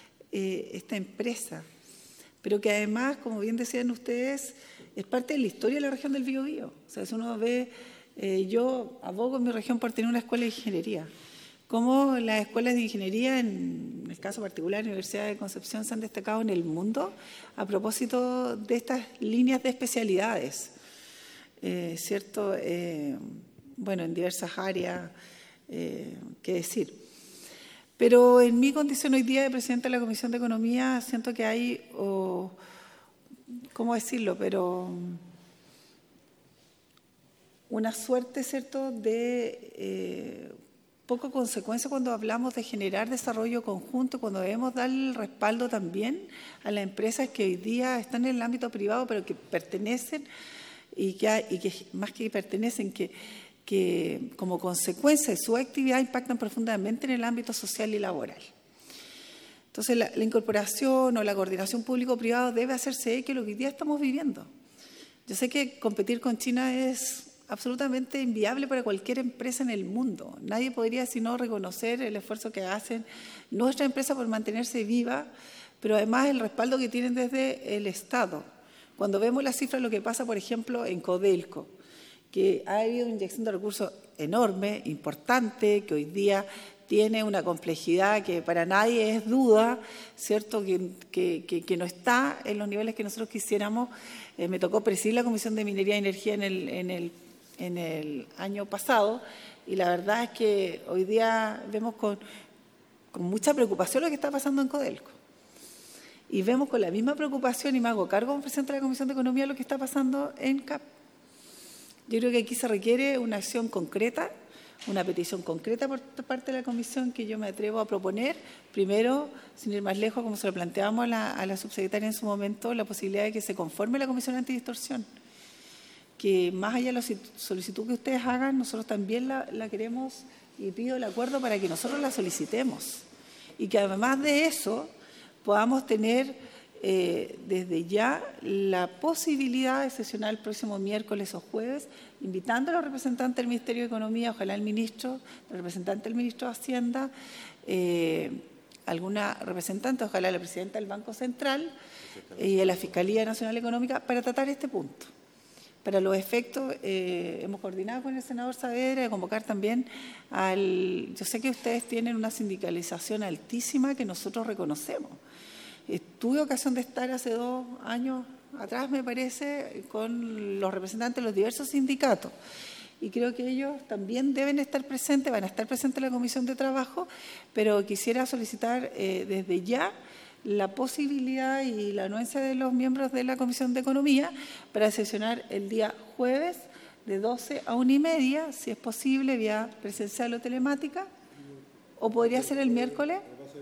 empresa, pero que además, como bien decían ustedes, es parte de la historia de la región del Biobío. O sea, si uno ve, yo abogo en mi región por tener una escuela de ingeniería. Cómo las escuelas de ingeniería, en el caso particular de la Universidad de Concepción, se han destacado en el mundo a propósito de estas líneas de especialidades, ¿cierto? En diversas áreas, qué decir. Pero en mi condición hoy día de presidenta de la Comisión de Economía, siento que hay, ¿cómo decirlo?, pero una suerte, ¿cierto?, de poco consecuencia cuando hablamos de generar desarrollo conjunto, cuando debemos dar el respaldo también a las empresas que hoy día están en el ámbito privado, pero que pertenecen y que más que pertenecen, que como consecuencia de su actividad impactan profundamente en el ámbito social y laboral. Entonces, la incorporación o la coordinación público-privado debe hacerse que lo que hoy día estamos viviendo. Yo sé que competir con China es absolutamente inviable para cualquier empresa en el mundo. Nadie podría sino reconocer el esfuerzo que hacen nuestra empresa por mantenerse viva, pero además el respaldo que tienen desde el Estado. Cuando vemos las cifras de lo que pasa, por ejemplo, en Codelco, que ha habido una inyección de recursos enorme, importante, que hoy día tiene una complejidad que para nadie es duda, ¿cierto?, que no está en los niveles que nosotros quisiéramos. Me tocó presidir la Comisión de Minería y Energía en el en el año pasado, y la verdad es que hoy día vemos con mucha preocupación lo que está pasando en Codelco. Y vemos con la misma preocupación, y me hago cargo como presidente de la Comisión de Economía, lo que está pasando en CAP. Yo creo que aquí se requiere una acción concreta, una petición concreta por parte de la Comisión que yo me atrevo a proponer. Primero, sin ir más lejos, como se lo planteamos a la subsecretaria en su momento, la posibilidad de que se conforme la Comisión Antidistorsión. Que más allá de la solicitud que ustedes hagan, nosotros también la queremos, y pido el acuerdo para que nosotros la solicitemos. Y que además de eso podamos tener desde ya la posibilidad de sesionar el próximo miércoles o jueves, invitando a los representantes del Ministerio de Economía, ojalá el ministro, el representante del ministro de Hacienda, alguna representante, ojalá la presidenta del Banco Central y de la Fiscalía Nacional Económica, para tratar este punto. Para los efectos, hemos coordinado con el senador Saavedra de convocar también yo sé que ustedes tienen una sindicalización altísima que nosotros reconocemos. Tuve ocasión de estar hace 2 años atrás, me parece, con los representantes de los diversos sindicatos. Y creo que ellos también deben estar presentes, van a estar presentes en la Comisión de Trabajo, pero quisiera solicitar desde ya la posibilidad y la anuencia de los miembros de la Comisión de Economía para sesionar el día jueves de 12 a 1:30, si es posible, vía presencial o telemática, o podría ser el miércoles.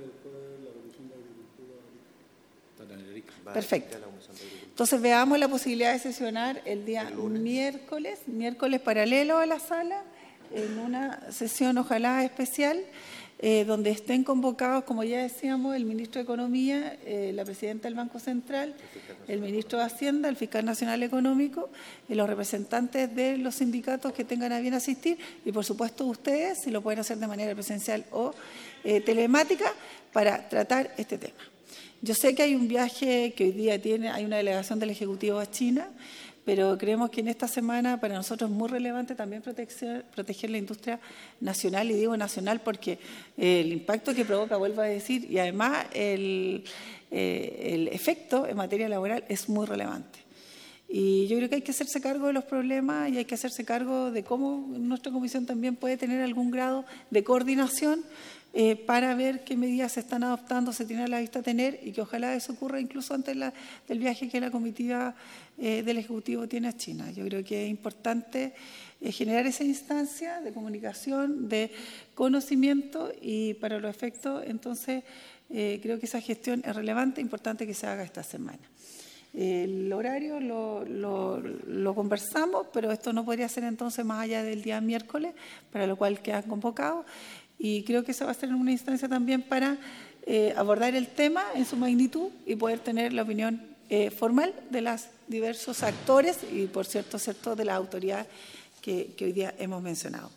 Perfecto. Entonces veamos la posibilidad de sesionar el día miércoles paralelo a la sala, en una sesión ojalá especial, donde estén convocados, como ya decíamos, el ministro de Economía, la presidenta del Banco Central, el ministro de Hacienda, el fiscal nacional económico, y los representantes de los sindicatos que tengan a bien asistir, y por supuesto ustedes, si lo pueden hacer de manera presencial o telemática, para tratar este tema. Yo sé que hay un viaje que hoy día hay una delegación del Ejecutivo a China, pero creemos que en esta semana para nosotros es muy relevante también proteger la industria nacional, y digo nacional porque el impacto que provoca, vuelvo a decir, y además el efecto en materia laboral es muy relevante. Y yo creo que hay que hacerse cargo de los problemas y hay que hacerse cargo de cómo nuestra comisión también puede tener algún grado de coordinación para ver qué medidas se están adoptando, se tiene a la vista tener, y que ojalá eso ocurra incluso antes del viaje que la comitiva del Ejecutivo tiene a China. Yo creo que es importante generar esa instancia de comunicación, de conocimiento, y para los efectos, entonces, creo que esa gestión es relevante, importante que se haga esta semana. El horario lo conversamos, pero esto no podría ser entonces más allá del día miércoles, para lo cual quedan convocados. Y creo que eso va a ser una instancia también para abordar el tema en su magnitud y poder tener la opinión formal de los diversos actores y, por cierto, de la autoridad que hoy día hemos mencionado.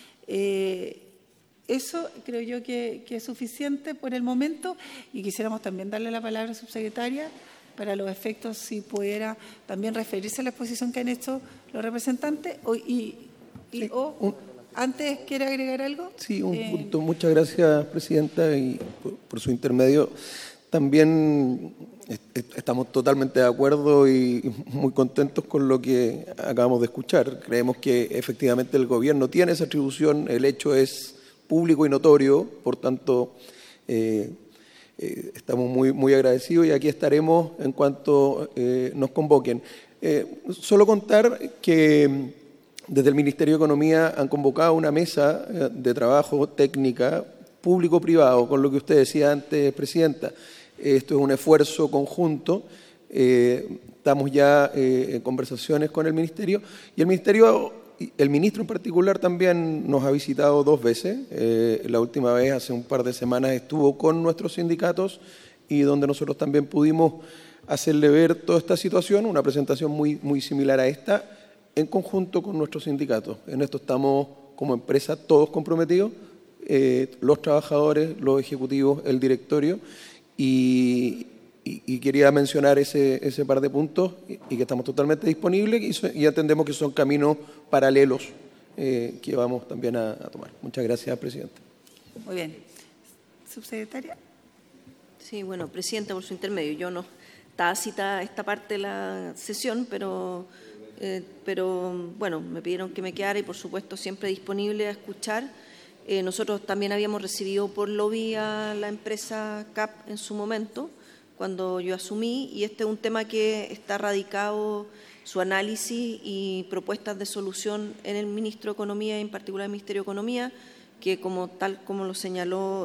Eso creo yo que es suficiente por el momento, y quisiéramos también darle la palabra a la subsecretaria para los efectos, si pudiera también referirse a la exposición que han hecho los representantes ¿Antes quiere agregar algo? Sí, un punto. Muchas gracias, presidenta, y por su intermedio. También estamos totalmente de acuerdo y muy contentos con lo que acabamos de escuchar. Creemos que efectivamente el gobierno tiene esa atribución, el hecho es público y notorio, por tanto estamos muy agradecidos, y aquí estaremos en cuanto nos convoquen. Solo contar que desde el Ministerio de Economía han convocado una mesa de trabajo técnica público-privado, con lo que usted decía antes, presidenta. Esto es un esfuerzo conjunto. Estamos ya en conversaciones con el Ministerio, y el ministro en particular también nos ha visitado 2 veces. La última vez, hace un par de semanas, estuvo con nuestros sindicatos, y donde nosotros también pudimos hacerle ver toda esta situación, una presentación muy similar a esta, en conjunto con nuestros sindicatos. En esto estamos como empresa todos comprometidos, los trabajadores, los ejecutivos, el directorio, y quería mencionar ese par de puntos, y que estamos totalmente disponibles y entendemos que son caminos paralelos que vamos también a tomar. Muchas gracias, presidenta. Muy bien. ¿Subsecretaria? Sí, bueno, presidenta, por su intermedio. Yo no estaba citada esta parte de la sesión, pero pero bueno, me pidieron que me quedara y por supuesto siempre disponible a escuchar. Nosotros también habíamos recibido por lobby a la empresa CAP en su momento, cuando yo asumí, y este es un tema que está radicado, su análisis y propuestas de solución en el Ministro de Economía, y en particular el Ministerio de Economía, que tal como lo señaló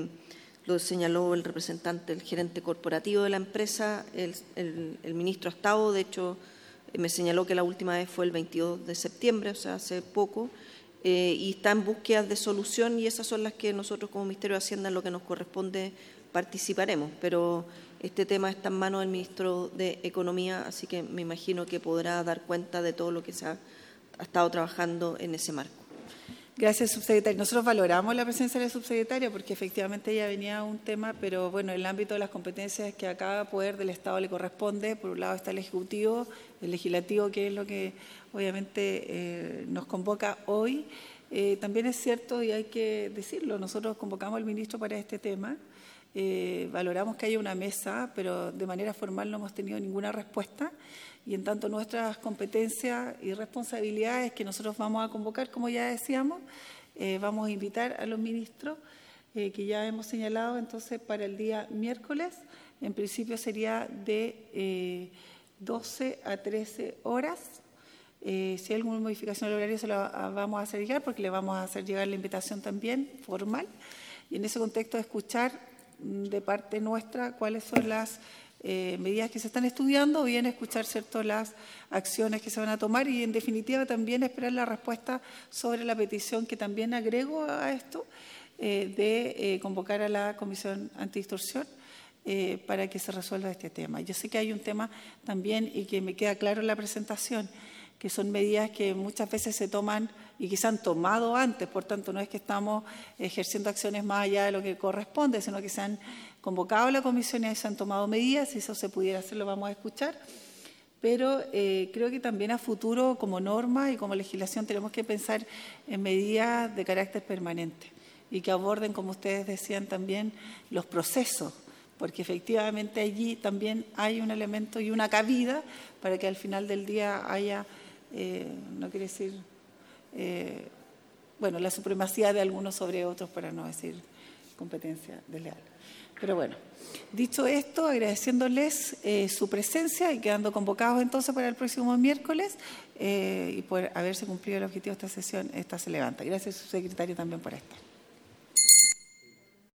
el representante, el gerente corporativo de la empresa, el ministro ha estado, de hecho, me señaló que la última vez fue el 22 de septiembre, o sea, hace poco, y está en búsqueda de solución, y esas son las que nosotros como Ministerio de Hacienda, en lo que nos corresponde, participaremos. Pero este tema está en manos del Ministro de Economía, así que me imagino que podrá dar cuenta de todo lo que se ha estado trabajando en ese marco. Gracias, subsecretaria. Nosotros valoramos la presencia de la subsecretaria porque efectivamente ella venía a un tema, pero bueno, en el ámbito de las competencias que a cada poder del Estado le corresponde, por un lado está el Ejecutivo, el Legislativo, que es lo que obviamente nos convoca hoy. También es cierto, y hay que decirlo, nosotros convocamos al ministro para este tema. Valoramos que haya una mesa, pero de manera formal no hemos tenido ninguna respuesta, y en tanto nuestras competencias y responsabilidades que nosotros vamos a convocar, como ya decíamos, vamos a invitar a los ministros que ya hemos señalado, entonces para el día miércoles, en principio sería de 12 a 13 horas. Si hay alguna modificación del horario se la vamos a hacer llegar, porque le vamos a hacer llegar la invitación también formal, y en ese contexto escuchar de parte nuestra cuáles son las medidas que se están estudiando, o bien escuchar, ¿cierto?, las acciones que se van a tomar, y en definitiva también esperar la respuesta sobre la petición que también agrego a esto de convocar a la Comisión Antidistorsión para que se resuelva este tema. Yo sé que hay un tema también, y que me queda claro en la presentación, que son medidas que muchas veces se toman y que se han tomado antes, por tanto no es que estamos ejerciendo acciones más allá de lo que corresponde, sino que se han convocado a la comisión y se han tomado medidas. Si eso se pudiera hacer, lo vamos a escuchar, pero creo que también a futuro, como norma y como legislación, tenemos que pensar en medidas de carácter permanente y que aborden, como ustedes decían también, los procesos, porque efectivamente allí también hay un elemento y una cabida para que al final del día haya, no quiere decir, la supremacía de algunos sobre otros, para no decir competencia desleal. Pero bueno, dicho esto, agradeciéndoles su presencia y quedando convocados entonces para el próximo miércoles, y por haberse cumplido el objetivo de esta sesión, esta se levanta. Gracias, subsecretario, también por estar.